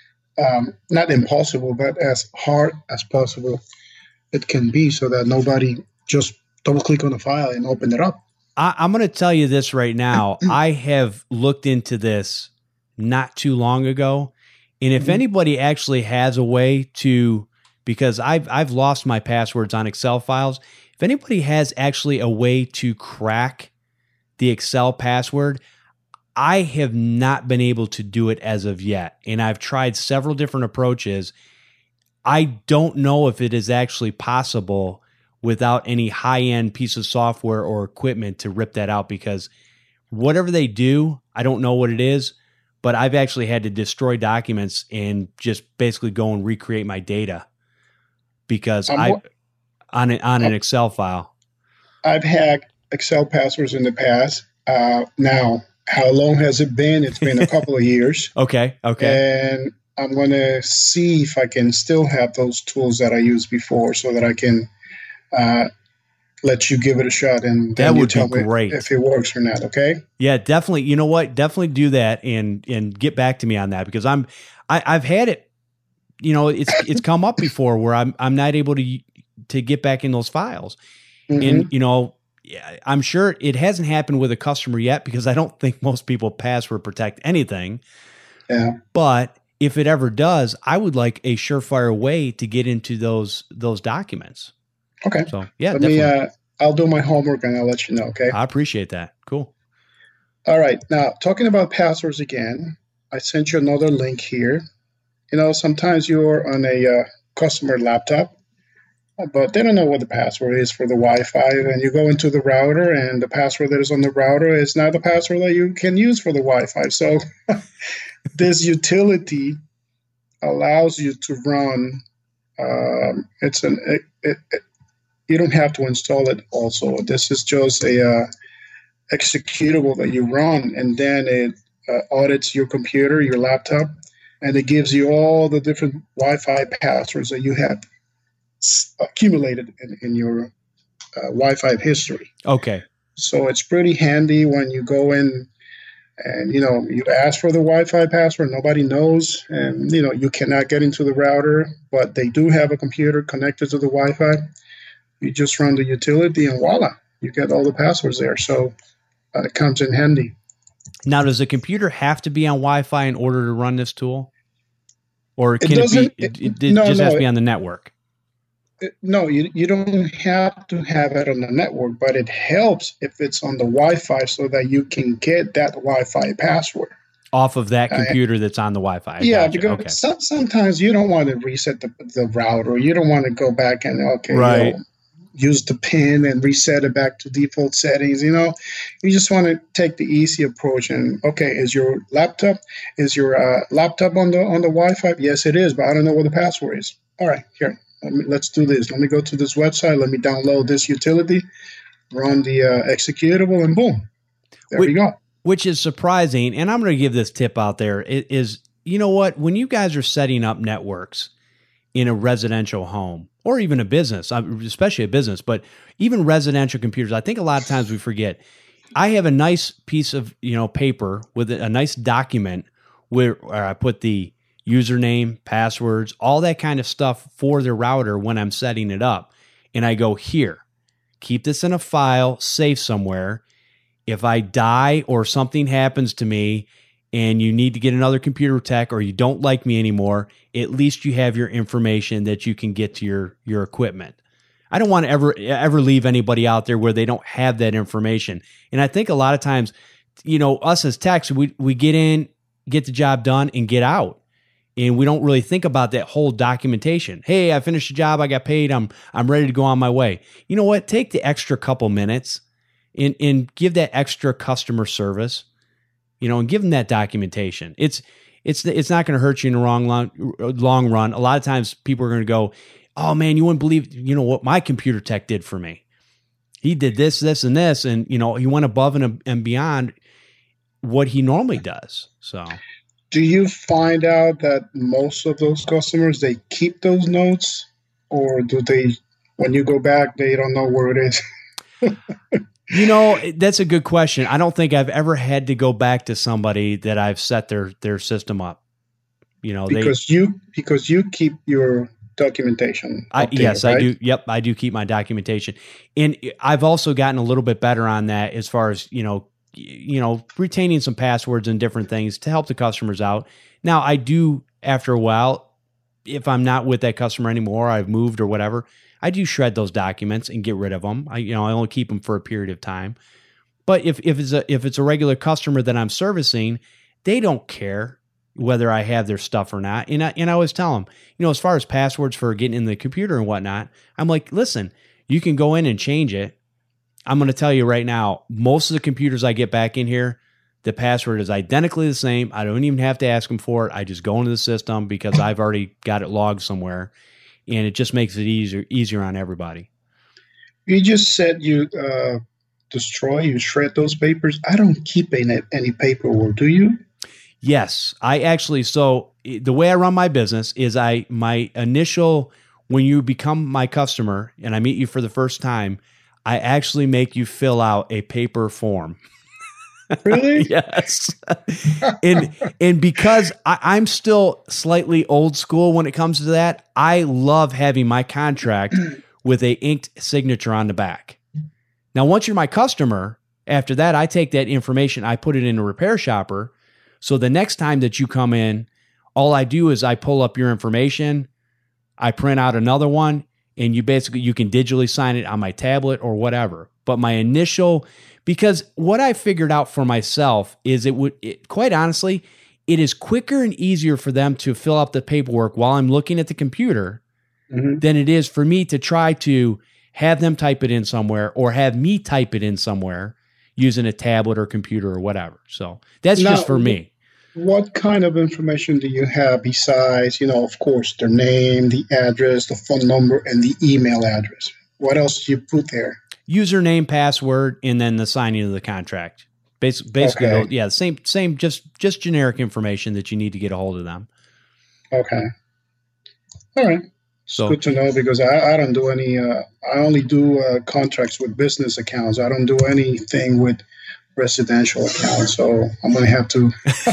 not impossible, but as hard as possible it can be, so that nobody just double click on the file and open it up. I'm going to tell you this right now. I have looked into this not too long ago. And if anybody actually has a way to, because I've lost my passwords on Excel files, if anybody has actually a way to crack the Excel password, I have not been able to do it as of yet. And I've tried several different approaches. I don't know if it is actually possible without any high-end piece of software or equipment to rip that out, because whatever they do, I don't know what it is, but I've actually had to destroy documents and just basically go and recreate my data because on an Excel file. I've hacked Excel passwords in the past. Now, how long has it been? It's been a couple of years. Okay. And I'm going to see if I can still have those tools that I used before, so that I can let you give it a shot, and that would tell be great if it works or not. Okay. Yeah, definitely. You know what? Definitely do that and get back to me on that, because I've had it. It's come up before where I'm not able to get back in those files, and I'm sure it hasn't happened with a customer yet, because I don't think most people password protect anything. Yeah. But if it ever does, I would like a surefire way to get into those documents. Okay. So yeah, definitely. I'll do my homework and I'll let you know. Okay. I appreciate that. Cool. All right. Now, talking about passwords again, I sent you another link here. Sometimes you're on a customer laptop, but they don't know what the password is for the Wi-Fi, and you go into the router, and the password that is on the router is not the password that you can use for the Wi-Fi. So this utility allows you to run. You don't have to install it also. This is just a executable that you run, and then it audits your computer, your laptop, and it gives you all the different Wi-Fi passwords that you have accumulated in your Wi-Fi history. Okay. So it's pretty handy when you go in and, you ask for the Wi-Fi password, nobody knows, and, you cannot get into the router, but they do have a computer connected to the Wi-Fi. You just run the utility and voila, you get all the passwords there. So it comes in handy. Now, does the computer have to be on Wi-Fi in order to run this tool? Or can it just has to be on the network? No, you don't have to have it on the network, but it helps if it's on the Wi-Fi, so that you can get that Wi-Fi password off of that computer that's on the Wi-Fi. Yeah, gotcha. Because sometimes you don't want to reset the router. You don't want to go back and use the PIN and reset it back to default settings. You just want to take the easy approach. And is your laptop on the Wi-Fi? Yes, it is, but I don't know what the password is. All right, here. let's do this. Let me go to this website. Let me download this utility, run the executable, and boom, there we go. Which is surprising. And I'm going to give this tip out there is, you know what? When you guys are setting up networks in a residential home or even a business, especially a business, but even residential computers, I think a lot of times we forget. I have a nice piece of, paper with a nice document where I put the username, passwords, all that kind of stuff for the router when I'm setting it up. And I go, here, keep this in a file, safe somewhere. If I die or something happens to me and you need to get another computer tech or you don't like me anymore, at least you have your information that you can get to your equipment. I don't want to ever leave anybody out there where they don't have that information. And I think a lot of times, us as techs, we get in, get the job done, and get out. And we don't really think about that whole documentation. Hey, I finished the job, I got paid, I'm ready to go on my way. You know what? Take the extra couple minutes and give that extra customer service, and give them that documentation. It's not going to hurt you in the long run. A lot of times people are going to go, oh man, you wouldn't believe, what my computer tech did for me. He did this, this, and this, and he went above and beyond what he normally does. So, do you find out that most of those customers, they keep those notes, or do they, when you go back, they don't know where it is? That's a good question. I don't think I've ever had to go back to somebody that I've set their system up. Because you keep your documentation. Yes, right? I do. Yep, I do keep my documentation, and I've also gotten a little bit better on that as far as retaining some passwords and different things to help the customers out. Now, I do, after a while, if I'm not with that customer anymore, I've moved or whatever, I do shred those documents and get rid of them. I only keep them for a period of time. But if it's a regular customer that I'm servicing, they don't care whether I have their stuff or not. And I always tell them, as far as passwords for getting in the computer and whatnot, I'm like, listen, you can go in and change it. I'm going to tell you right now, most of the computers I get back in here, the password is identically the same. I don't even have to ask them for it. I just go into the system because I've already got it logged somewhere, and it just makes it easier on everybody. You just said you you shred those papers. I don't keep any paperwork, do you? Yes, I actually. So the way I run my business is my initial, when you become my customer and I meet you for the first time, I actually make you fill out a paper form. Really? Yes. and because I'm still slightly old school when it comes to that, I love having my contract with a inked signature on the back. Now, once you're my customer, after that, I take that information, I put it in a repair shopper. So the next time that you come in, all I do is I pull up your information, I print out another one, and you can digitally sign it on my tablet or whatever. But my initial, because what I figured out for myself is quite honestly, it is quicker and easier for them to fill out the paperwork while I'm looking at the computer than it is for me to try to have them type it in somewhere or have me type it in somewhere using a tablet or computer or whatever. So that's just for me. What kind of information do you have besides, of course, their name, the address, the phone number, and the email address? What else do you put there? Username, password, and then the signing of the contract. Basically, okay. Yeah, same, just generic information that you need to get a hold of them. Okay. All right. So good to know, because I don't do any, I only do contracts with business accounts. I don't do anything with residential accounts. So I'm going to have to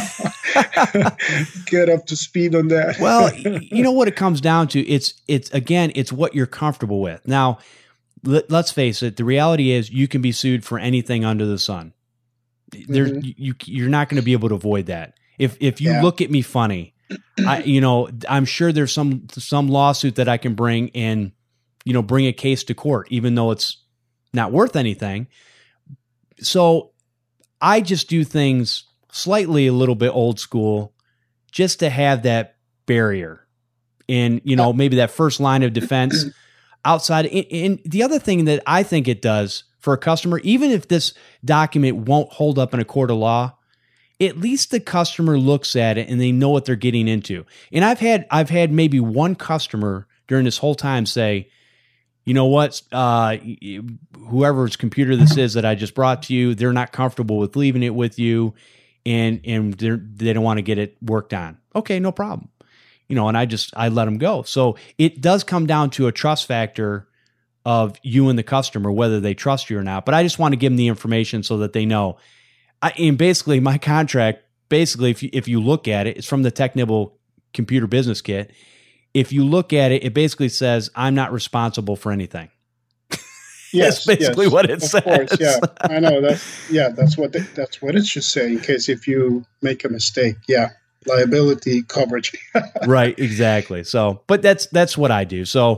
get up to speed on that. Well, what it comes down to, it's what you're comfortable with. Now, let's face it. The reality is you can be sued for anything under the sun. You're not going to be able to avoid that. If you look at me funny, I'm sure there's some lawsuit that I can bring and, bring a case to court, even though it's not worth anything. So I just do things slightly a little bit old school just to have that barrier and, maybe that first line of defense outside. And the other thing that I think it does for a customer, even if this document won't hold up in a court of law, at least the customer looks at it and they know what they're getting into. And I've had maybe one customer during this whole time say, you know what, whoever's computer this is that I just brought to you, they're not comfortable with leaving it with you, and they don't want to get it worked on. Okay, no problem. You know, and I let them go. So it does come down to a trust factor of you and the customer, whether they trust you or not. But I just want to give them the information so that they know. And basically, my contract, if you look at it, it's from the Technibble Computer Business Kit. If you look at it, it basically says, I'm not responsible for anything. Yes, that's basically what it says. Of course, yeah, I know that's what it should say in case if you make a mistake. Yeah, liability coverage. Right, exactly. So, but that's what I do. So,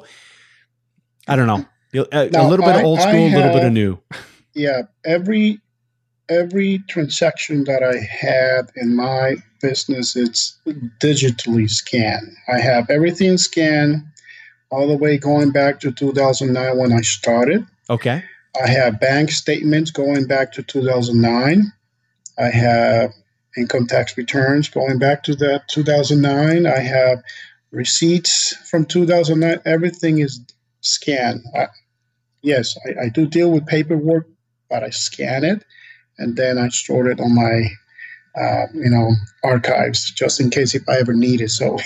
I don't know, a little bit of old school, a little bit of new. Yeah, every transaction that I have in my business, it's digitally scanned. I have everything scanned all the way going back to 2009 when I started. Okay. I have bank statements going back to 2009. I have income tax returns going back to that 2009. I have receipts from 2009. Everything is scanned. Yes, I do deal with paperwork, but I scan it. And then I stored it on my, archives just in case if I ever need it. So,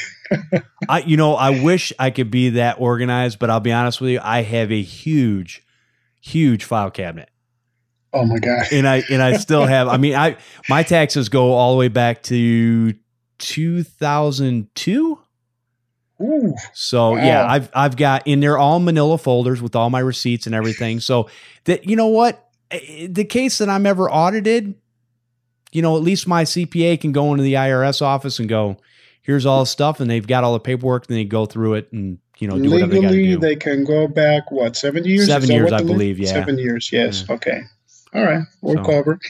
I wish I could be that organized, but I'll be honest with you, I have a huge file cabinet. Oh my God! And I still have. I mean, my taxes go all the way back to 2002. Ooh, so wow. Yeah, I've got, and they're all manila folders with all my receipts and everything. So that, you know what? The case that I'm ever audited, at least my CPA can go into the IRS office and go, here's all the stuff, and they've got all the paperwork, and they go through it and, do whatever they got to do. Legally, they can go back, 7 years? 7 years, I believe, yeah. 7 years, yes. Yeah. Okay. All right. We're covered.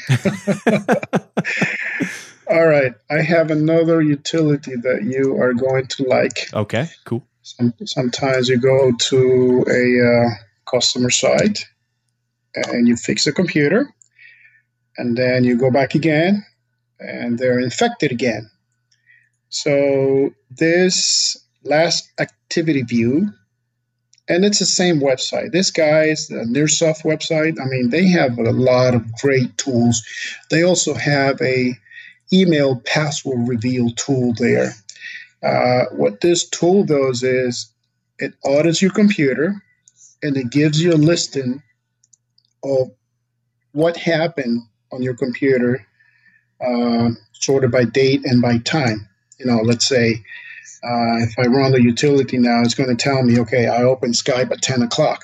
All right. I have another utility that you are going to like. Okay, cool. Sometimes you go to a customer site, and you fix the computer, and then you go back again, and they're infected again. So this last activity view, and it's the same website. This guy's the Nearsoft website. I mean, they have a lot of great tools. They also have a email password reveal tool there. What this tool does is it audits your computer, and it gives you a listing of what happened on your computer, sorted by date and by time. Let's say if I run the utility now, it's going to tell me, okay, I opened Skype at 10 o'clock.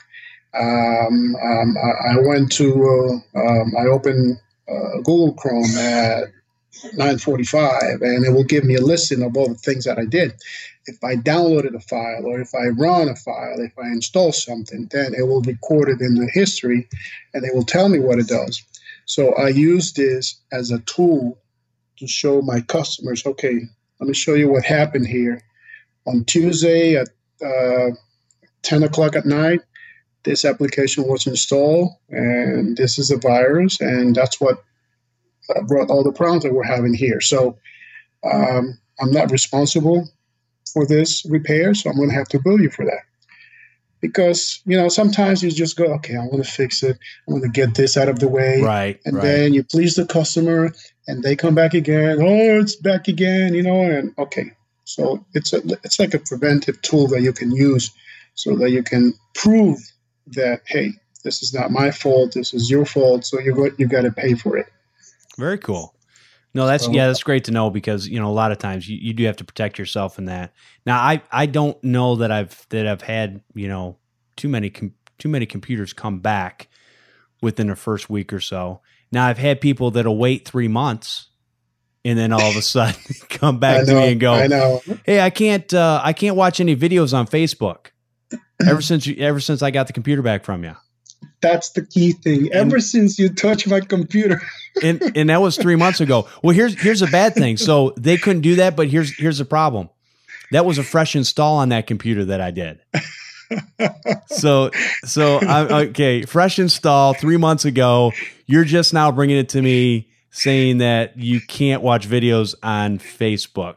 I opened Google Chrome at 9:45, and it will give me a listing of all the things that I did. If I downloaded a file, or if I run a file, if I install something, then it will record it in the history, and it will tell me what it does. So I use this as a tool to show my customers, okay, let me show you what happened here. On Tuesday at 10 o'clock at night, this application was installed, and this is a virus, and that's what brought all the problems that we're having here. So I'm not responsible for this repair, so I'm going to have to bill you for that. Because, sometimes you just go, okay, I'm going to fix it. I'm going to get this out of the way. Right. And then you please the customer, and they come back again. Oh, it's back again, and okay. So it's like a preventive tool that you can use so that you can prove that, hey, this is not my fault. This is your fault. So you got to pay for it. Very cool. No, that's great to know, because, a lot of times you do have to protect yourself in that. Now, I don't know that I've had, too many computers come back within the first week or so. Now, I've had people that'll wait 3 months and then all of a sudden come back to me and go, I know. Hey, I can't watch any videos on Facebook ever since I got the computer back from you. That's the key thing. Ever since you touched my computer. and that was 3 months ago. Well, here's a bad thing. So they couldn't do that, but here's the problem. That was a fresh install on that computer that I did. So okay, fresh install 3 months ago. You're just now bringing it to me saying that you can't watch videos on Facebook.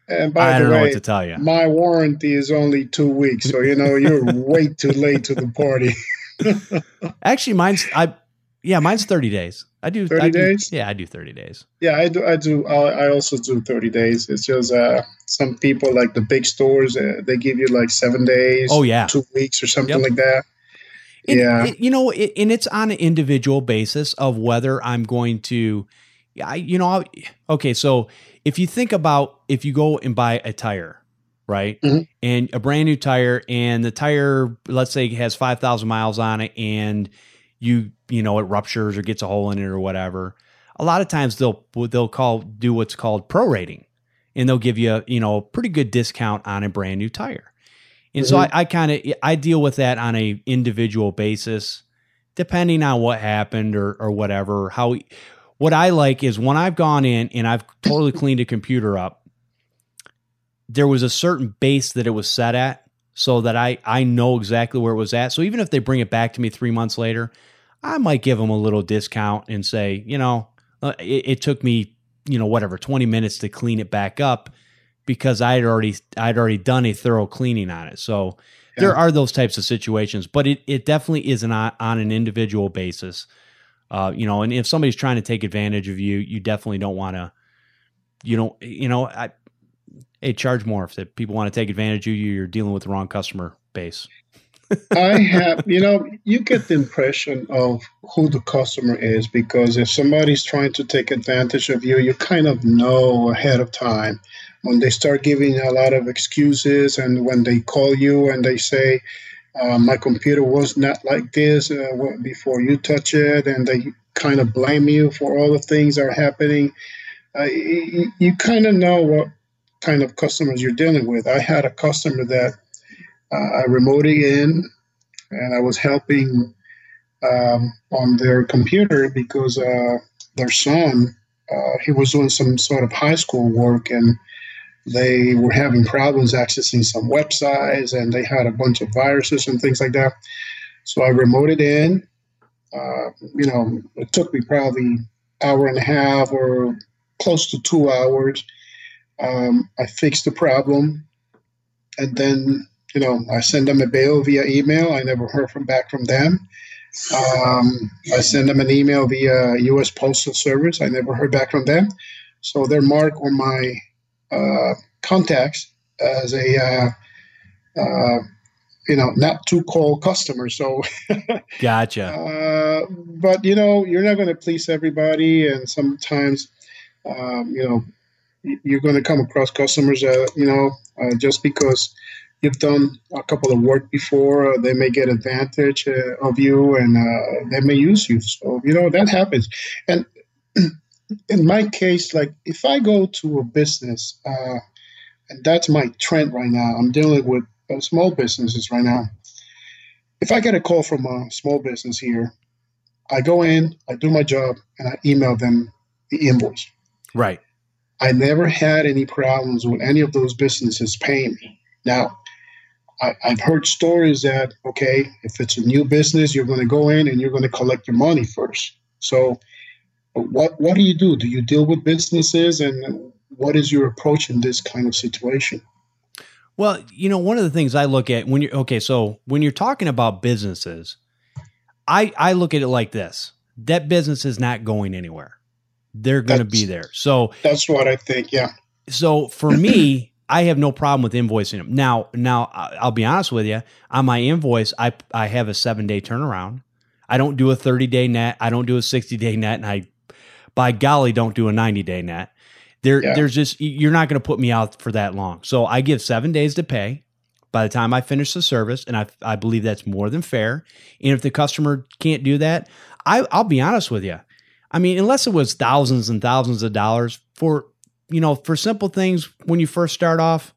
And by I the don't know way, what to tell you. my warranty is only 2 weeks, so you're way too late to the party. Actually, mine's 30 days. I do 30 days? Yeah, I do 30 days. Yeah, I do. I also do 30 days. It's just some people like the big stores, they give you like 7 days. Oh, yeah. 2 weeks or something Yep. like that. And, Yeah. And it's on an individual basis of whether I'm going to, okay. So if you think about, if you go and buy a tire, right? Mhm. And a brand new tire, and the tire, let's say, has 5,000 miles on it, and it ruptures or gets a hole in it or whatever. A lot of times they'll do what's called prorating, and they'll give you a pretty good discount on a brand new tire. And so I deal with that on a individual basis, depending on what happened or whatever. What I like is when I've gone in and I've totally cleaned a computer up, there was a certain base that it was set at, so that I know exactly where it was at. So even if they bring it back to me 3 months later, I might give them a little discount and say, it took me, 20 minutes to clean it back up, because I'd already done a thorough cleaning on it. So there are those types of situations, but it definitely is on an individual basis. And if somebody's trying to take advantage of you, you definitely don't want to, charge more. If people want to take advantage of you, you're dealing with the wrong customer base. I have, you get the impression of who the customer is, because if somebody's trying to take advantage of you, you kind of know ahead of time. When they start giving a lot of excuses, and when they call you and they say, my computer was not like this before you touch it, and they kind of blame you for all the things that are happening, you kind of know what kind of customers you're dealing with. I had a customer that I remoted in, and I was helping on their computer because their son, he was doing some sort of high school work, and they were having problems accessing some websites, and they had a bunch of viruses and things like that. So I remoted in. It took me probably an hour and a half or close to 2 hours. I fixed the problem, and then I send them a bill via email. I never heard back from them. I send them an email via U.S. Postal Service. I never heard back from them. So they're marked on my contacts as a not to call customer. So Gotcha. But you're not going to please everybody, and sometimes you're going to come across customers just because you've done a couple of work before, they may get advantage of you, and they may use you. So that happens. And in my case, like if I go to a business, and that's my trend right now, I'm dealing with small businesses right now. If I get a call from a small business here, I go in, I do my job, and I email them the invoice. Right. I never had any problems with any of those businesses paying me. Now, I've heard stories that, okay, if it's a new business, you're going to go in and you're going to collect your money first. So what do you do? Do you deal with businesses, and what is your approach in this kind of situation? Well, one of the things I look at when you're talking about businesses, I look at it like this: that business is not going anywhere. They're going to be there. So that's what I think. Yeah. So for me, I have no problem with invoicing them. Now I'll be honest with you. On my invoice, I have a 7-day turnaround. I don't do a 30-day net. I don't do a 60-day net, and I, by golly, don't do a 90-day net. There's just, you're not going to put me out for that long. So I give 7 days to pay by the time I finish the service, and I believe that's more than fair. And if the customer can't do that, I'll be honest with you. I mean, unless it was thousands and thousands of dollars for simple things when you first start off,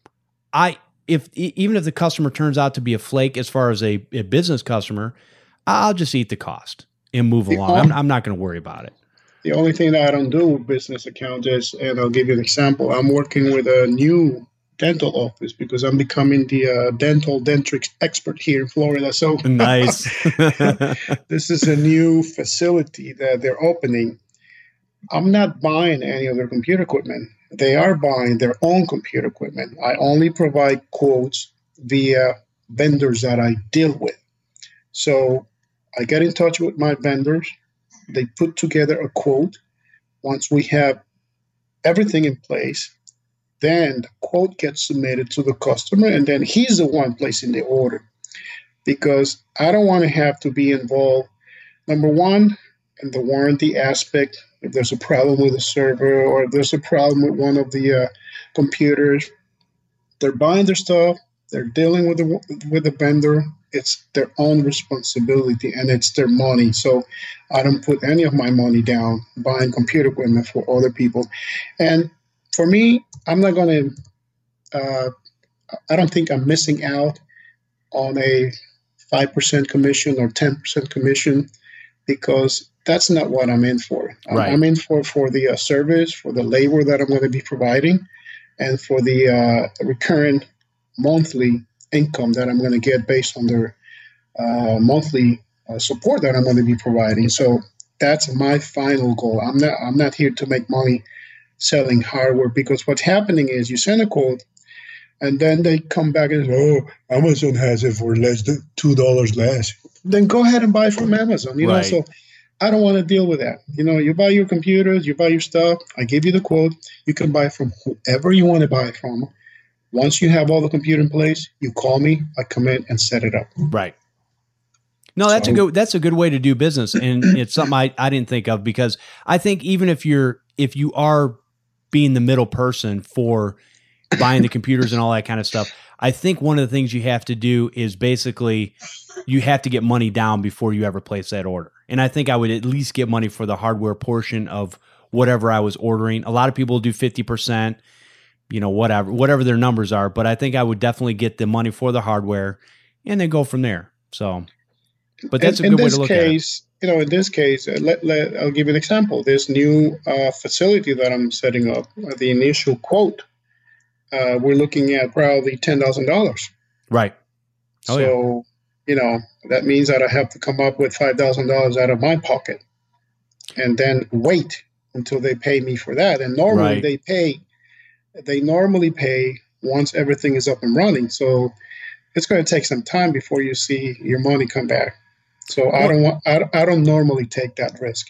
even if the customer turns out to be a flake as far as a business customer, I'll just eat the cost and move along. I'm not going to worry about it. The only thing that I don't do with business accounts is, and I'll give you an example, I'm working with a new dental office because I'm becoming the dental dentrix expert here in Florida. So nice. This is a new facility that they're opening. I'm not buying any of their computer equipment. they are buying their own computer equipment. I only provide quotes via vendors that I deal with. So I get in touch with my vendors. They put together a quote. Once we have everything in place, then the quote gets submitted to the customer, and then he's the one placing the order. Because I don't want to have to be involved, number one, in the warranty aspect. If there's a problem with the server or if there's a problem with one of the computers, they're buying their stuff, they're dealing with the vendor. It's their own responsibility and it's their money. So I don't put any of my money down buying computer equipment for other people. And for me, I'm not going to, I don't think I'm missing out on a 5% commission or 10% commission, because that's not what I'm in for. Right. I'm in for the service, for the labor that I'm going to be providing, and for the recurrent monthly income that I'm going to get based on their monthly support that I'm going to be providing. So that's my final goal. I'm not here to make money selling hardware, because what's happening is you send a quote, and then they come back and say, oh, Amazon has it for less than $2 less. Then go ahead and buy from Amazon. You know, so I don't want to deal with that. You know, you buy your computers, you buy your stuff. I give you the quote. You can buy from whoever you want to buy from. Once you have all the computer in place, you call me. I come in and set it up. Right. No, that's a good way to do business, and it's something I didn't think of, because I think even if you are being the middle person for buying the computers and all that kind of stuff, I think one of the things you have to do is basically you have to get money down before you ever place that order. And I think I would at least get money for the hardware portion of whatever I was ordering. A lot of people do 50%, you know, whatever their numbers are, but I think I would definitely get the money for the hardware and then go from there. So, but that's a good way to look at it. You know, in this case, I'll give you an example. This new facility that I'm setting up, the initial quote, we're looking at probably $10,000. Right. So, you know, that means that I have to come up with $5,000 out of my pocket and then wait until they pay me for that. And normally they normally pay once everything is up and running. So it's going to take some time before you see your money come back. So I don't normally take that risk.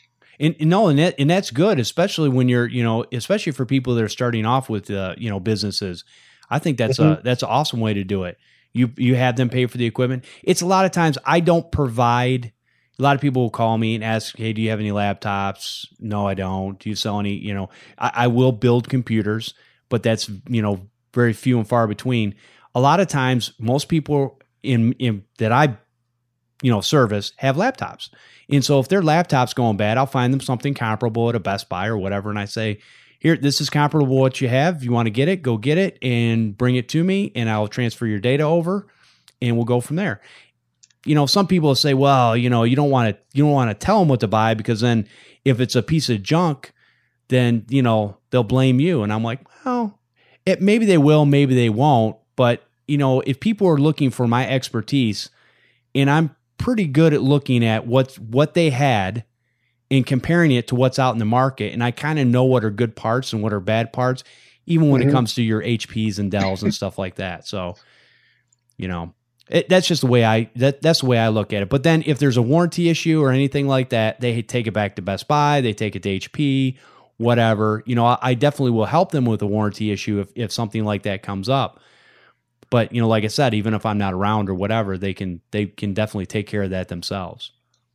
And that's good, especially when you're, you know, especially for people that are starting off with, you know, businesses. I think that's that's an awesome way to do it. You have them pay for the equipment. It's a lot of times I don't provide. A lot of people will call me and ask, "Hey, do you have any laptops?" No, I don't. Do you sell any? You know, I will build computers, but that's, you know, very few and far between. A lot of times, most people in that I, you know, service have laptops. And so if their laptop's going bad, I'll find them something comparable at a Best Buy or whatever. And I say, here, this is comparable to what you have. If you want to get it, go get it and bring it to me, and I'll transfer your data over and we'll go from there. You know, some people say, well, you know, you don't want to tell them what to buy, because then if it's a piece of junk, then, you know, they'll blame you. And I'm like, well, maybe they will, maybe they won't. But, you know, if people are looking for my expertise, and I'm pretty good at looking at what they had and comparing it to what's out in the market, and I kind of know what are good parts and what are bad parts, even when it comes to your HPs and Dells and stuff like that. So, you know, that's just the way that's the way I look at it. But then if there's a warranty issue or anything like that, they take it back to Best Buy, they take it to HP, whatever. You know, I definitely will help them with a warranty issue if something like that comes up. But, you know, like I said, even if I'm not around or whatever, they can definitely take care of that themselves.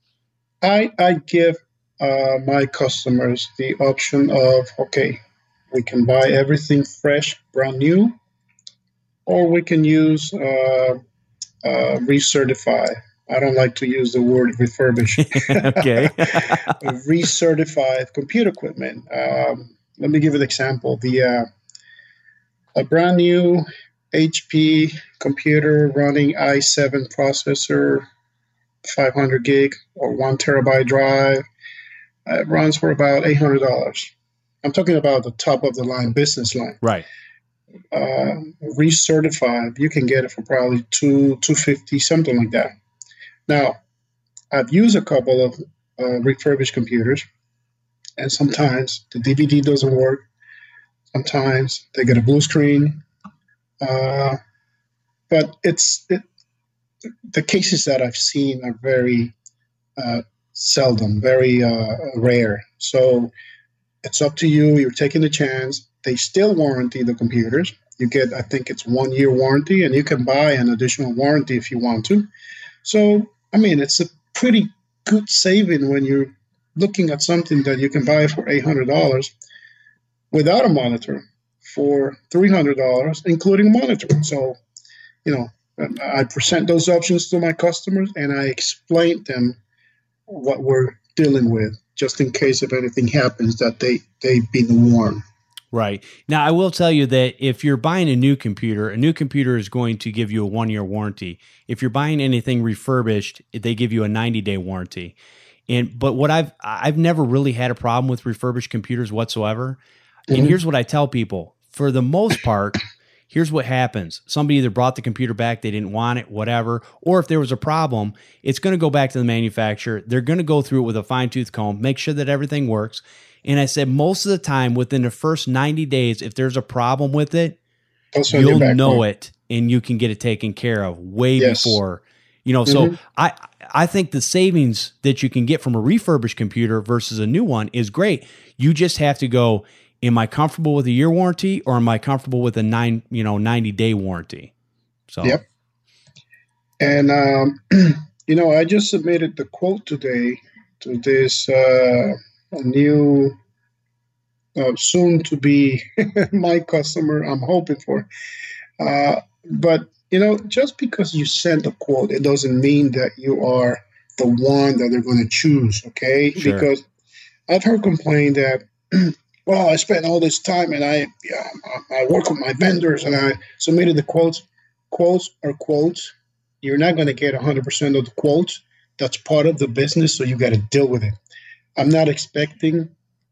I give my customers the option of, okay, we can buy everything fresh, brand new, or we can use recertify. I don't like to use the word refurbish. Okay. Recertified computer equipment. Let me give an example. A brand new HP computer running i7 processor, 500 gig or 1 terabyte drive. It runs for about $800. I'm talking about the top of the line business line. Right. Recertified, you can get it for probably $250, something like that. Now, I've used a couple of refurbished computers, and sometimes the DVD doesn't work. sometimes they get a blue screen. But the cases that I've seen are very seldom, very rare. So it's up to you. You're taking the chance. They still warranty the computers. You get, I think it's 1 year warranty, and you can buy an additional warranty if you want to. So, I mean, it's a pretty good saving when you're looking at something that you can buy for $800 without a monitor for $300, including a monitor. So, I present those options to my customers, and I explain them what we're dealing with, just in case if anything happens, that they've been warned. Right. Now, I will tell you that if you're buying a new computer is going to give you a 1 year warranty. If you're buying anything refurbished, they give you a 90-day warranty. But what I've never really had a problem with refurbished computers whatsoever. Mm-hmm. And here's what I tell people. For the most part, here's what happens. Somebody either brought the computer back, they didn't want it, whatever, or if there was a problem, it's going to go back to the manufacturer. They're going to go through it with a fine-tooth comb, make sure that everything works. And I said most of the time, within the first 90 days, if there's a problem with it, you'll know it and you can get it taken care of way before. So I think the savings that you can get from a refurbished computer versus a new one is great. You just have to go, am I comfortable with a year warranty or am I comfortable with a 90-day warranty? So, yep. And, I just submitted the quote today to this new, soon to be my customer I'm hoping for. But, just because you send a quote, it doesn't mean that you are the one that they're going to choose, okay? Sure. Because I've heard complain that, well, I spent all this time and I work with my vendors and I submitted the quotes. Quotes are quotes. You're not going to get 100% of the quotes. That's part of the business, so you got to deal with it. I'm not expecting,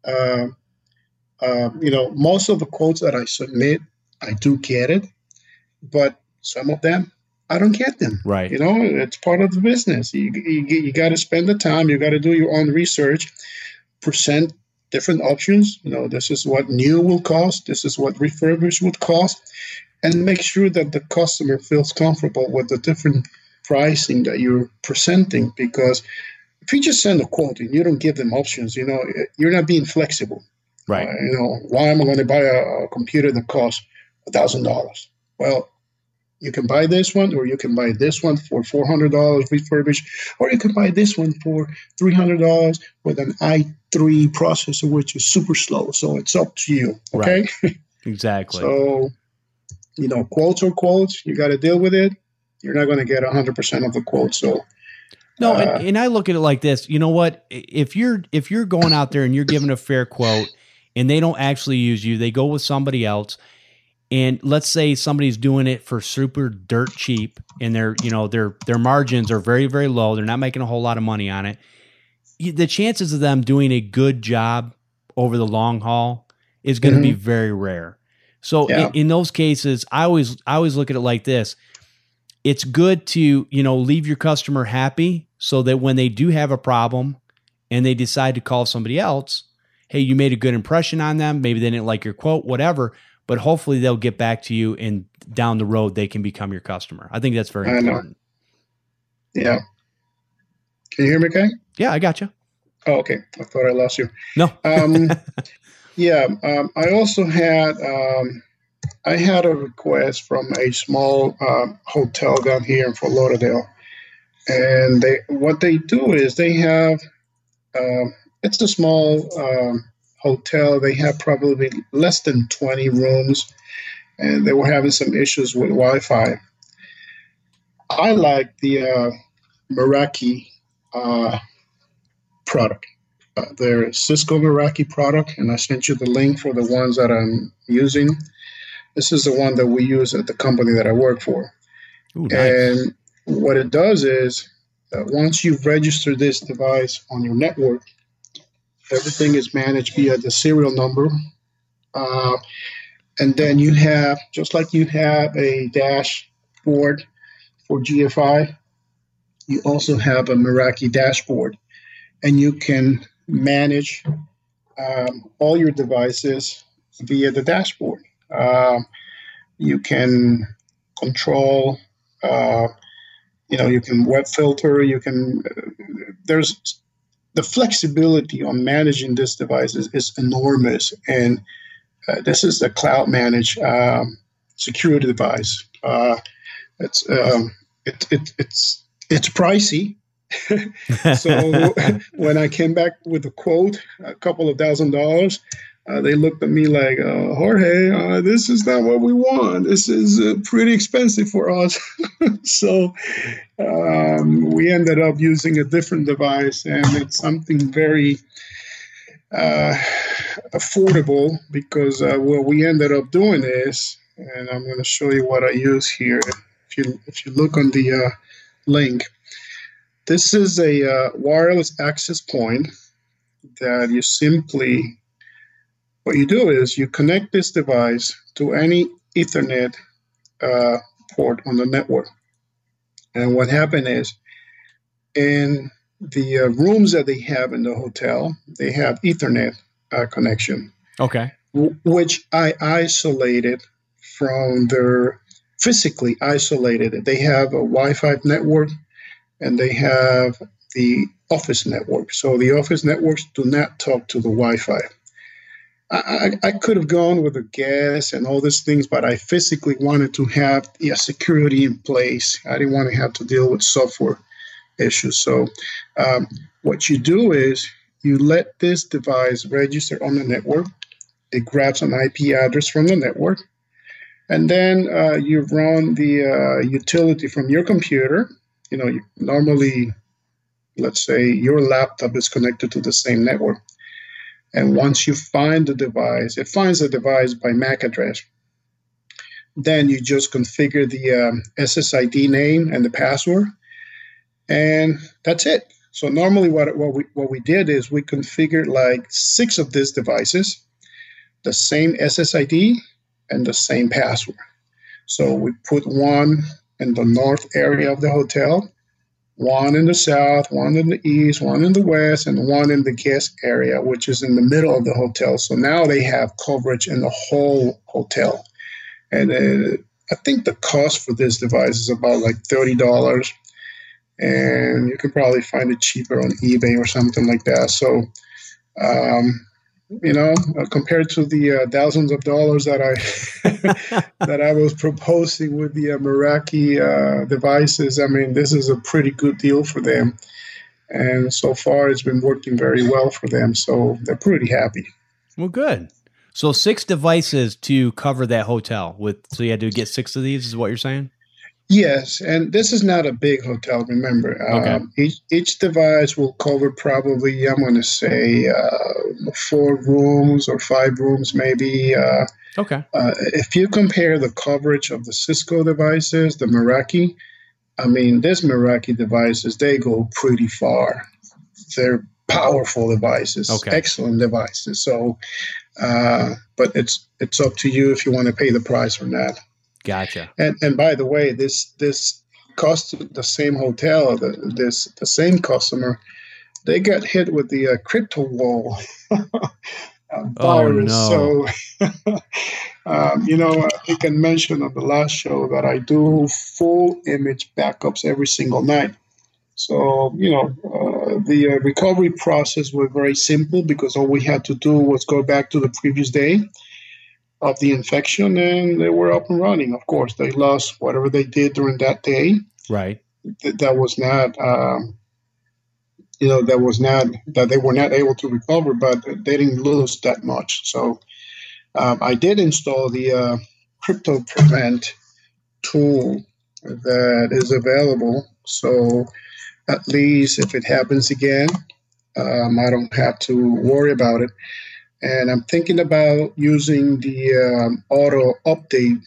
most of the quotes that I submit, I do get it, but some of them, I don't get them. Right. It's part of the business. You got to spend the time. You got to do your own research, present different options. This is what new will cost. This is what refurbished would cost, and make sure that the customer feels comfortable with the different pricing that you're presenting. Because if you just send a quote and you don't give them options, you're not being flexible. Right. Why am I going to buy a computer that costs $1,000? Well, you can buy this one, or you can buy this one for $400 refurbished, or you can buy this one for $300 with an i3 processor, which is super slow. So it's up to you. Okay. Right. Exactly. So, quotes are quotes. You got to deal with it. You're not going to get 100% of the quotes. So, no, and I look at it like this. You know what? If you're going out there and you're giving a fair quote, and they don't actually use you, they go with somebody else. And let's say somebody's doing it for super dirt cheap, and their margins are very, very low. They're not making a whole lot of money on it. The chances of them doing a good job over the long haul is going to be very rare. So in those cases, I always look at it like this. It's good to, leave your customer happy so that when they do have a problem and they decide to call somebody else, hey, you made a good impression on them. Maybe they didn't like your quote, whatever. But hopefully they'll get back to you, and down the road they can become your customer. I think that's very important. Yeah. Can you hear me, okay? Yeah, I got you. Oh, okay. I thought I lost you. No. I also had a request from a small hotel down here in Fort Lauderdale, and what they do is they have it's a small hotel. They have probably less than 20 rooms, and they were having some issues with Wi-Fi. I like the Meraki product. Their Cisco Meraki product, and I sent you the link for the ones that I'm using. This is the one that we use at the company that I work for. Ooh, nice. And what it does is that once you register this device on your network, everything is managed via the serial number. And then you have, just like you have a dashboard for GFI, you also have a Meraki dashboard. And you can manage all your devices via the dashboard. You can control, you can web filter, there's the flexibility on managing this device is enormous. And this is a cloud managed security device. It's pricey. So when I came back with a quote, a couple of $1,000s, they looked at me like, Jorge, this is not what we want. This is pretty expensive for us. So we ended up using a different device, and it's something very affordable because what we ended up doing is, and I'm going to show you what I use here. If you look on the link, this is a wireless access point that you simply, what you do is you connect this device to any Ethernet port on the network. And what happened is, in the rooms that they have in the hotel, they have Ethernet connection. Okay. Which I isolated from their, physically isolated. They have a Wi-Fi network, and they have the office network. So the office networks do not talk to the Wi-Fi. I could have gone with the gas and all these things, but I physically wanted to have security in place. I didn't want to have to deal with software issues. So what you do is you let this device register on the network. It grabs an IP address from the network. And then you run the utility from your computer. Normally, let's say your laptop is connected to the same network. And once you find the device, it finds the device by MAC address. Then you just configure the SSID name and the password, and that's it. So normally what we did is we configured like 6 of these devices, the same SSID and the same password. So we put one in the north area of the hotel, one in the south, one in the east, one in the west, and one in the guest area, which is in the middle of the hotel. So now they have coverage in the whole hotel. And I think the cost for this device is about like $30. And you can probably find it cheaper on eBay or something like that. So, compared to the thousands of dollars that I was proposing with the Meraki devices, I mean, this is a pretty good deal for them. And so far, it's been working very well for them. So they're pretty happy. Well, good. So 6 devices to cover that hotel so you had to get 6 of these is what you're saying? Yes, and this is not a big hotel, remember. Okay. Each device will cover probably, I'm going to say, 4 rooms or 5 rooms maybe. Okay. If you compare the coverage of the Cisco devices, the Meraki, I mean, these Meraki devices, they go pretty far. They're powerful devices, okay. Excellent devices. So, but it's up to you if you want to pay the price or not. Gotcha. And by the way, this cost the same hotel, the same customer, they got hit with the crypto wall virus. Oh, no. So, I think I mentioned on the last show that I do full image backups every single night. So, the recovery process was very simple because all we had to do was go back to the previous day of the infection, and they were up and running. Of course, they lost whatever they did during that day. Right. That was not, that they were not able to recover, but they didn't lose that much. So I did install the Crypto Prevent tool that is available. So at least if it happens again, I don't have to worry about it. And I'm thinking about using the auto update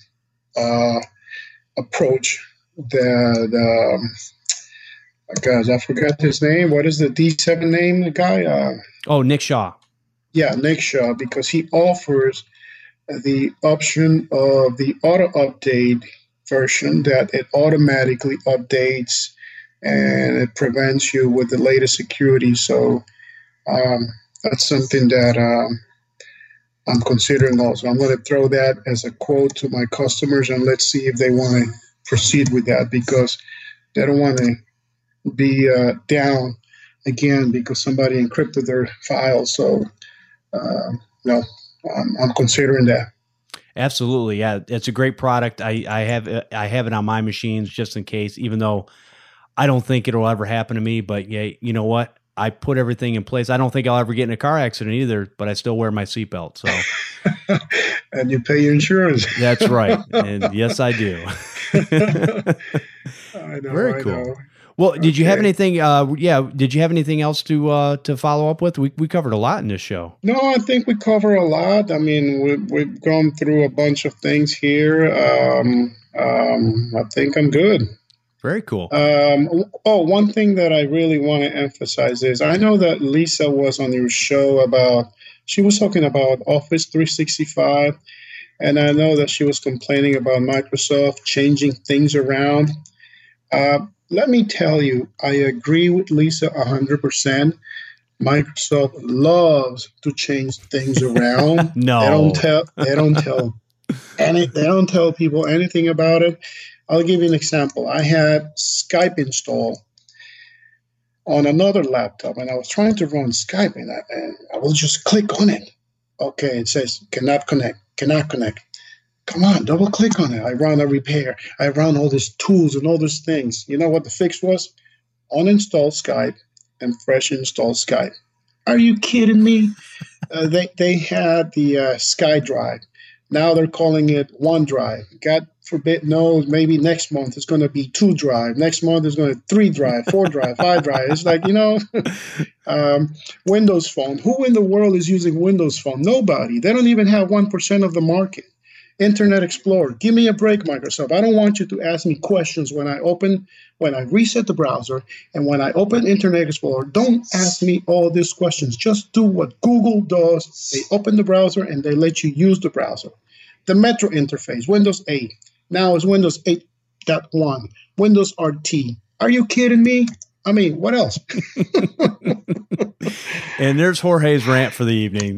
approach that, guys, I forgot his name. What is the D7 name, the guy? Nick Shaw. Yeah, Nick Shaw, because he offers the option of the auto update version that it automatically updates and it prevents you with the latest security. So that's something that I'm considering also. I'm going to throw that as a quote to my customers, and let's see if they want to proceed with that, because they don't want to be down again because somebody encrypted their files. So, no, I'm considering that. Absolutely, yeah, it's a great product. I have it on my machines just in case, even though I don't think it'll ever happen to me. But yeah, you know what? I put everything in place. I don't think I'll ever get in a car accident either, but I still wear my seatbelt. So, and you pay your insurance. That's right, and yes, I do. I know. Very cool. I know. Well, did you have anything? Did you have anything else to follow up with? We covered a lot in this show. No, I think we cover a lot. I mean, we've gone through a bunch of things here. I think I'm good. Very cool. One thing that I really want to emphasize is I know that Lisa was on your show she was talking about Office 365, and I know that she was complaining about Microsoft changing things around. Let me tell you, I agree with Lisa 100%. Microsoft loves to change things around. No, they don't tell people anything about it. I'll give you an example. I had Skype installed on another laptop, and I was trying to run Skype, and I will just click on it. Okay, it says cannot connect. Come on, double click on it. I run a repair. I run all these tools and all these things. You know what the fix was? Uninstall Skype and fresh install Skype. Are you kidding me? They had the SkyDrive. Now they're calling it OneDrive. God forbid knows, maybe next month it's going to be 2Drive. Next month it's going to 3Drive, 4Drive, 5Drive. It's like, Windows Phone. Who in the world is using Windows Phone? Nobody. They don't even have 1% of the market. Internet Explorer. Give me a break, Microsoft. I don't want you to ask me questions when I reset the browser and when I open Internet Explorer. Don't ask me all these questions. Just do what Google does. They open the browser and they let you use the browser. The Metro interface, Windows 8. Now it's Windows 8.1, Windows RT. Are you kidding me? I mean, what else? And there's Jorge's rant for the evening.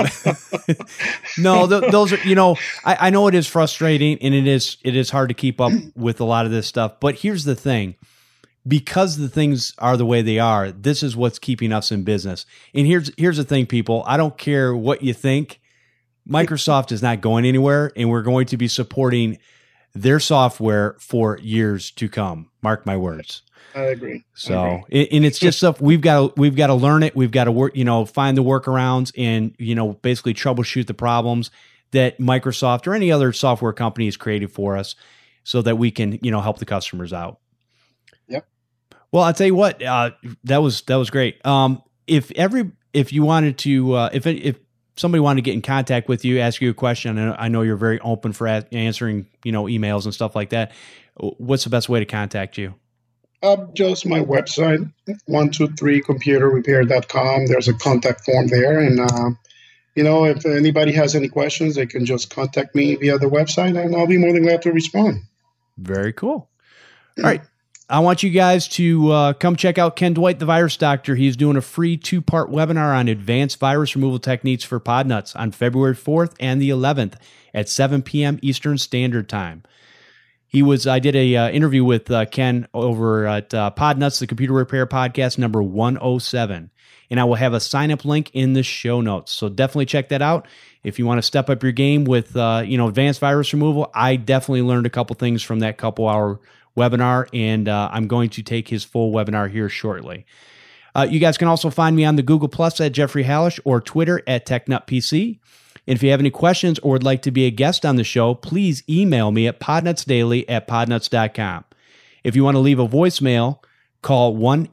No, those are, I know it is frustrating and it is hard to keep up with a lot of this stuff. But here's the thing. Because the things are the way they are, this is what's keeping us in business. And here's the thing, people. I don't care what you think. Microsoft is not going anywhere, and we're going to be supporting their software for years to come. Mark my words. I agree. So, and it's just stuff we've got to learn it. We've got to work, find the workarounds and, basically troubleshoot the problems that Microsoft or any other software company has created for us so that we can, help the customers out. Yep. Well, I'll tell you what, that was great. If you wanted to, if somebody wanted to get in contact with you, ask you a question, and I know you're very open for answering, emails and stuff like that. What's the best way to contact you? Just my website, 123computerrepair.com. There's a contact form there. And, if anybody has any questions, they can just contact me via the website, and I'll be more than glad to respond. Very cool. All right. I want you guys to come check out Ken Dwight, the Virus Doctor. He's doing a free 2-part webinar on advanced virus removal techniques for pod nuts on February 4th and the 11th at 7 p.m. Eastern Standard Time. I did a interview with Ken over at Podnuts, the Computer Repair Podcast, number 107. And I will have a sign-up link in the show notes. So definitely check that out. If you want to step up your game with, advanced virus removal, I definitely learned a couple things from that couple-hour webinar, and I'm going to take his full webinar here shortly. You guys can also find me on the Google Plus at Jeffrey Hallish or Twitter at TechNutPC. And if you have any questions or would like to be a guest on the show, please email me at podnutsdaily@podnuts.com. If you want to leave a voicemail, call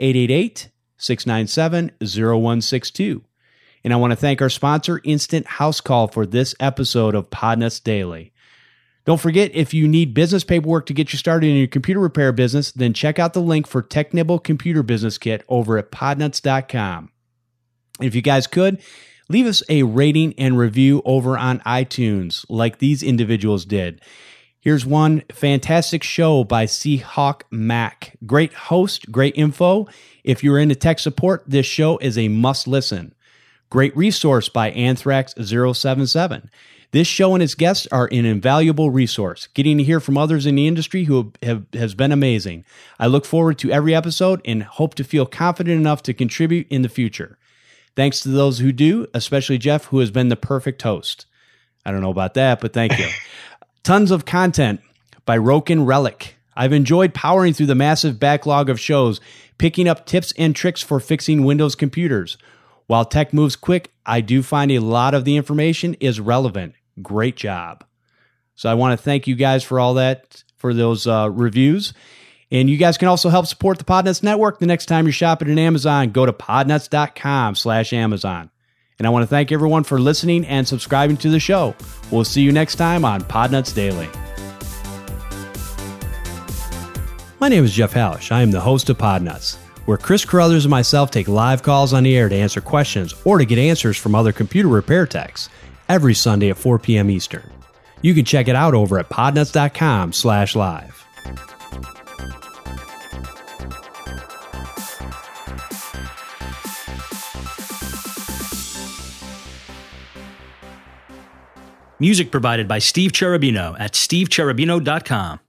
1-888-697-0162. And I want to thank our sponsor, Instant House Call, for this episode of Podnuts Daily. Don't forget, if you need business paperwork to get you started in your computer repair business, then check out the link for TechNibble Computer Business Kit over at podnuts.com. And if you guys could, leave us a rating and review over on iTunes like these individuals did. Here's one: fantastic show by Seahawk Mac. Great host, great info. If you're into tech support, this show is a must listen. Great resource by Anthrax077. This show and its guests are an invaluable resource. Getting to hear from others in the industry who has been amazing. I look forward to every episode and hope to feel confident enough to contribute in the future. Thanks to those who do, especially Jeff, who has been the perfect host. I don't know about that, but thank you. Tons of content by Roken Relic. I've enjoyed powering through the massive backlog of shows, picking up tips and tricks for fixing Windows computers. While tech moves quick, I do find a lot of the information is relevant. Great job. So I want to thank you guys for all that, for those reviews. And you guys can also help support the Podnuts Network. The next time you're shopping at Amazon, go to podnuts.com/Amazon. And I want to thank everyone for listening and subscribing to the show. We'll see you next time on Podnuts Daily. My name is Jeff Hallish. I am the host of Podnuts, where Chris Carruthers and myself take live calls on the air to answer questions or to get answers from other computer repair techs every Sunday at 4 p.m. Eastern. You can check it out over at podnuts.com/live. Music provided by Steve Cherubino at stevecherubino.com.